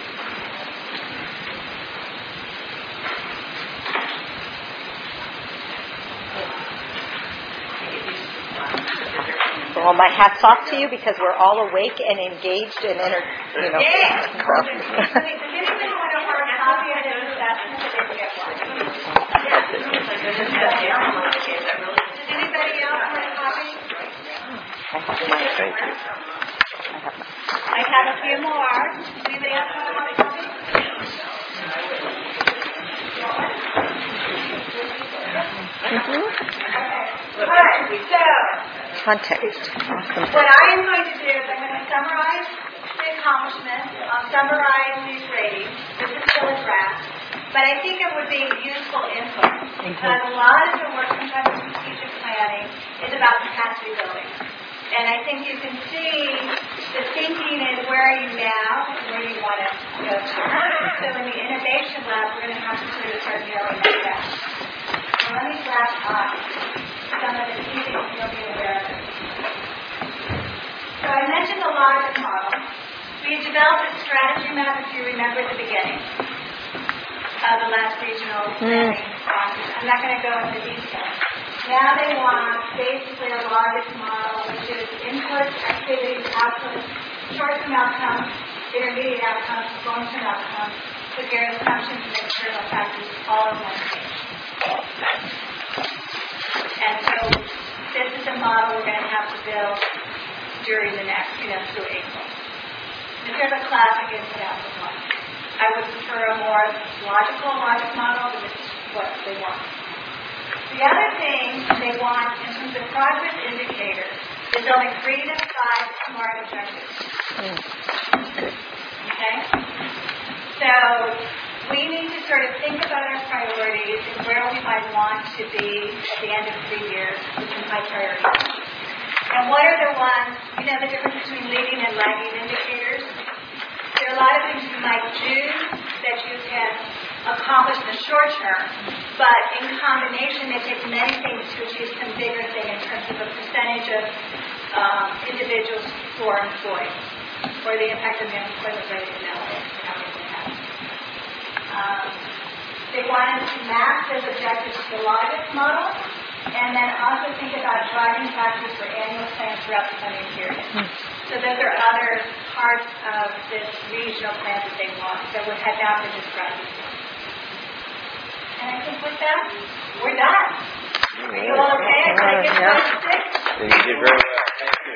Well, my hat's off to you because we're all awake and engaged and inter, you know. Yeah. Does anybody want a hard copy of this assessment so they can get one? Does anybody else want a copy? I have mine. Thank you. I have a few more. Anybody else want a hard copy? Mm-hmm. All right, so Context. Awesome. what I am going to do is I'm going to summarize the accomplishments. I'll summarize these ratings. This is still a draft, but I think it would be useful input because a lot of the work sometimes in strategic planning is about capacity building. And I think you can see the thinking is where are you now and where you want to go to. So in the innovation lab, we're going to have to sort of start narrowing that down. So let me flash up some of the key things you'll be aware of. So I mentioned the logic model. We had developed a strategy map, if you remember at the beginning of the last regional planning process. I'm not going to go into detail. Now they want basically a logic model, which is inputs, activities, outputs, short-term outcomes, intermediate outcomes, long-term outcomes, with their assumptions and external factors all in one page. And so this is a model we're going to have to build during the next, you know, through April. This is a classic input-output model. I would prefer a more logical logic model, but this is what they want. The other thing they want in terms of progress indicators is building three to five SMART objectives. Okay? So we need to sort of think about our priorities and where we might want to be at the end of three years with some high priorities. And what are the ones, you know the difference between leading and lagging indicators? There are a lot of things you might do that you can accomplish in the short term, but in combination they take many things to achieve some bigger thing in terms of a percentage of um, individuals who are employed, or the impact of the unemployment rate in L A. Um, they wanted to map those objectives to the logic model, and then also think about driving factors for annual plans throughout the planning period. So those are other parts of this regional plan that they want that would have not been described before. And I think with that, we're done. Are you all okay? Can I get Yeah. to six? And you did very well. Thank you.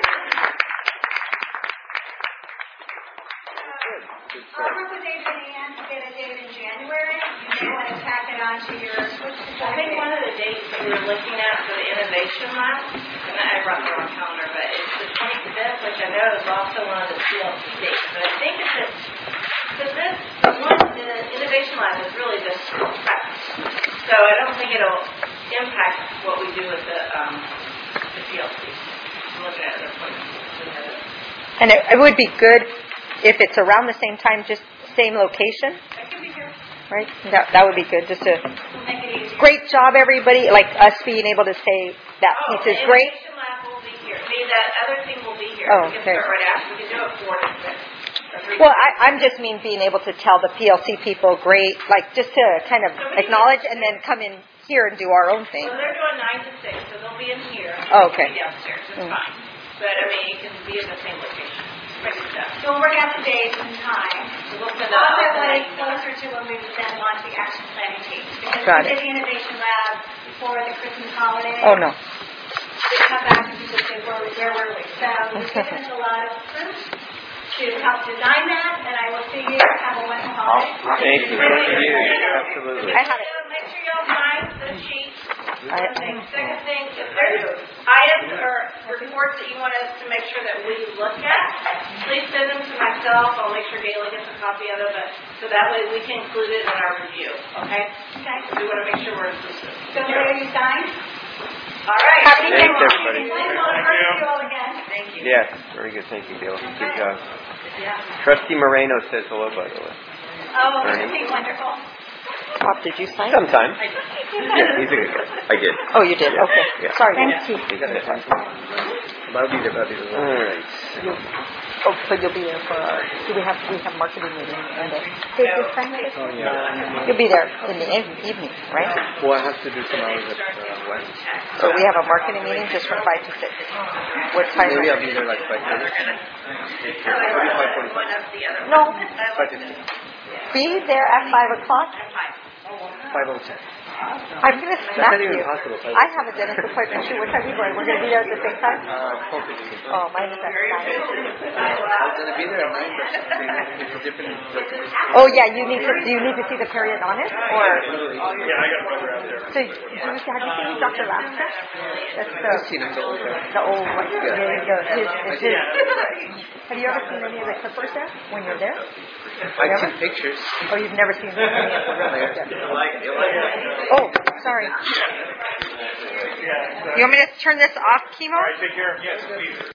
I'll work with Adrian Ann to get a date in January. You may want to tack it on to your switch. I think one of the dates that we were looking at for the innovation lab, and I brought the wrong calendar, but it's the twenty-fifth, which I know is also one of the P L C dates. But I think it's at, because this, the one, the innovation lab is really just prep. So I don't think it'll impact what we do with the, um, the P L C. I'm looking at the appointments. And it, it would be good if it's around the same time, just same location, I can be here. right? That that would be good. Just to We'll make it easier. great job, everybody. Like us being able to say that Oh, piece is the great. innovation lab will be here. I mean, that other thing will be here. Oh, we can okay. start right after. We can do it four to six. or three Well, to six. I, I'm just mean being able to tell the P L C people, great, like just to kind of acknowledge and then come in here and do our own thing. Well, they're doing nine to six, so they'll be in here. Oh, okay. They'll be downstairs. It's Mm. fine. But I mean, you can be in the same location. Ready to go. So we'll work out the dates and time. So we'll send Also, out when the it's closer to when we then launch the action planning teams. Because Got we it. did the innovation lab before the Christmas holiday. Oh no. They come back and just say, where, where were we? So we've given us a lot of proof to help design that, and I will see you. Have a wonderful holiday. Thank you. Thank you. Absolutely. I had it. Make sure y'all sign the sheet. I, Thing. Second thing, if there's items or reports that you want us to make sure that we look at, please send them to myself. I'll make sure Gayla gets a copy of it, but so that way we can include it in our review. Okay? Okay. We want to make sure we're inclusive. So where you sign? All right. Happy Thanks, New Year. everybody. Thank you all again. Thank you. Yes, very good. Thank you, Gail. Good job. Trustee Moreno says hello, by the way. Oh, Oh, isn't he wonderful? Bob, did you sign? Sometimes. Yeah, he's a good guy. I did. Oh, you did? Okay. Yeah. Sorry. Thank you. I'll be there. I'll be there. All right. Oh, so you'll be there for our, do we have, we have marketing meeting and then, did you sign it? Oh, yeah. You'll be there in the e- evening, right? Well, I have to do some hours at uh, West. So we have a marketing meeting just from five to six. What time? Maybe I'll be there like five thirty. Maybe five forty-five. No, Five fifteen. be there at five o'clock. Five oh ten. I'm going to That's smack not even you. possible. I have a dentist appointment too. What time are you going? We're going to be there at the same time? Uh, four fifteen. Oh, mine is at nine. I was gonna be there at nine, but it's a different. Oh yeah, you need to, do you need to see the periodontist or? Yeah, I got brother out there. So, do you, have you seen Doctor Lasker? That's the, I've seen him the old guy. the old one. Yeah, the, his, his, his. Have you ever seen any of the clippers there when you're there? I've Never? seen pictures. Oh, you've never seen any of the real yeah. Oh, sorry. You want me to turn this off, Chemo? All right, take care. Yes, please.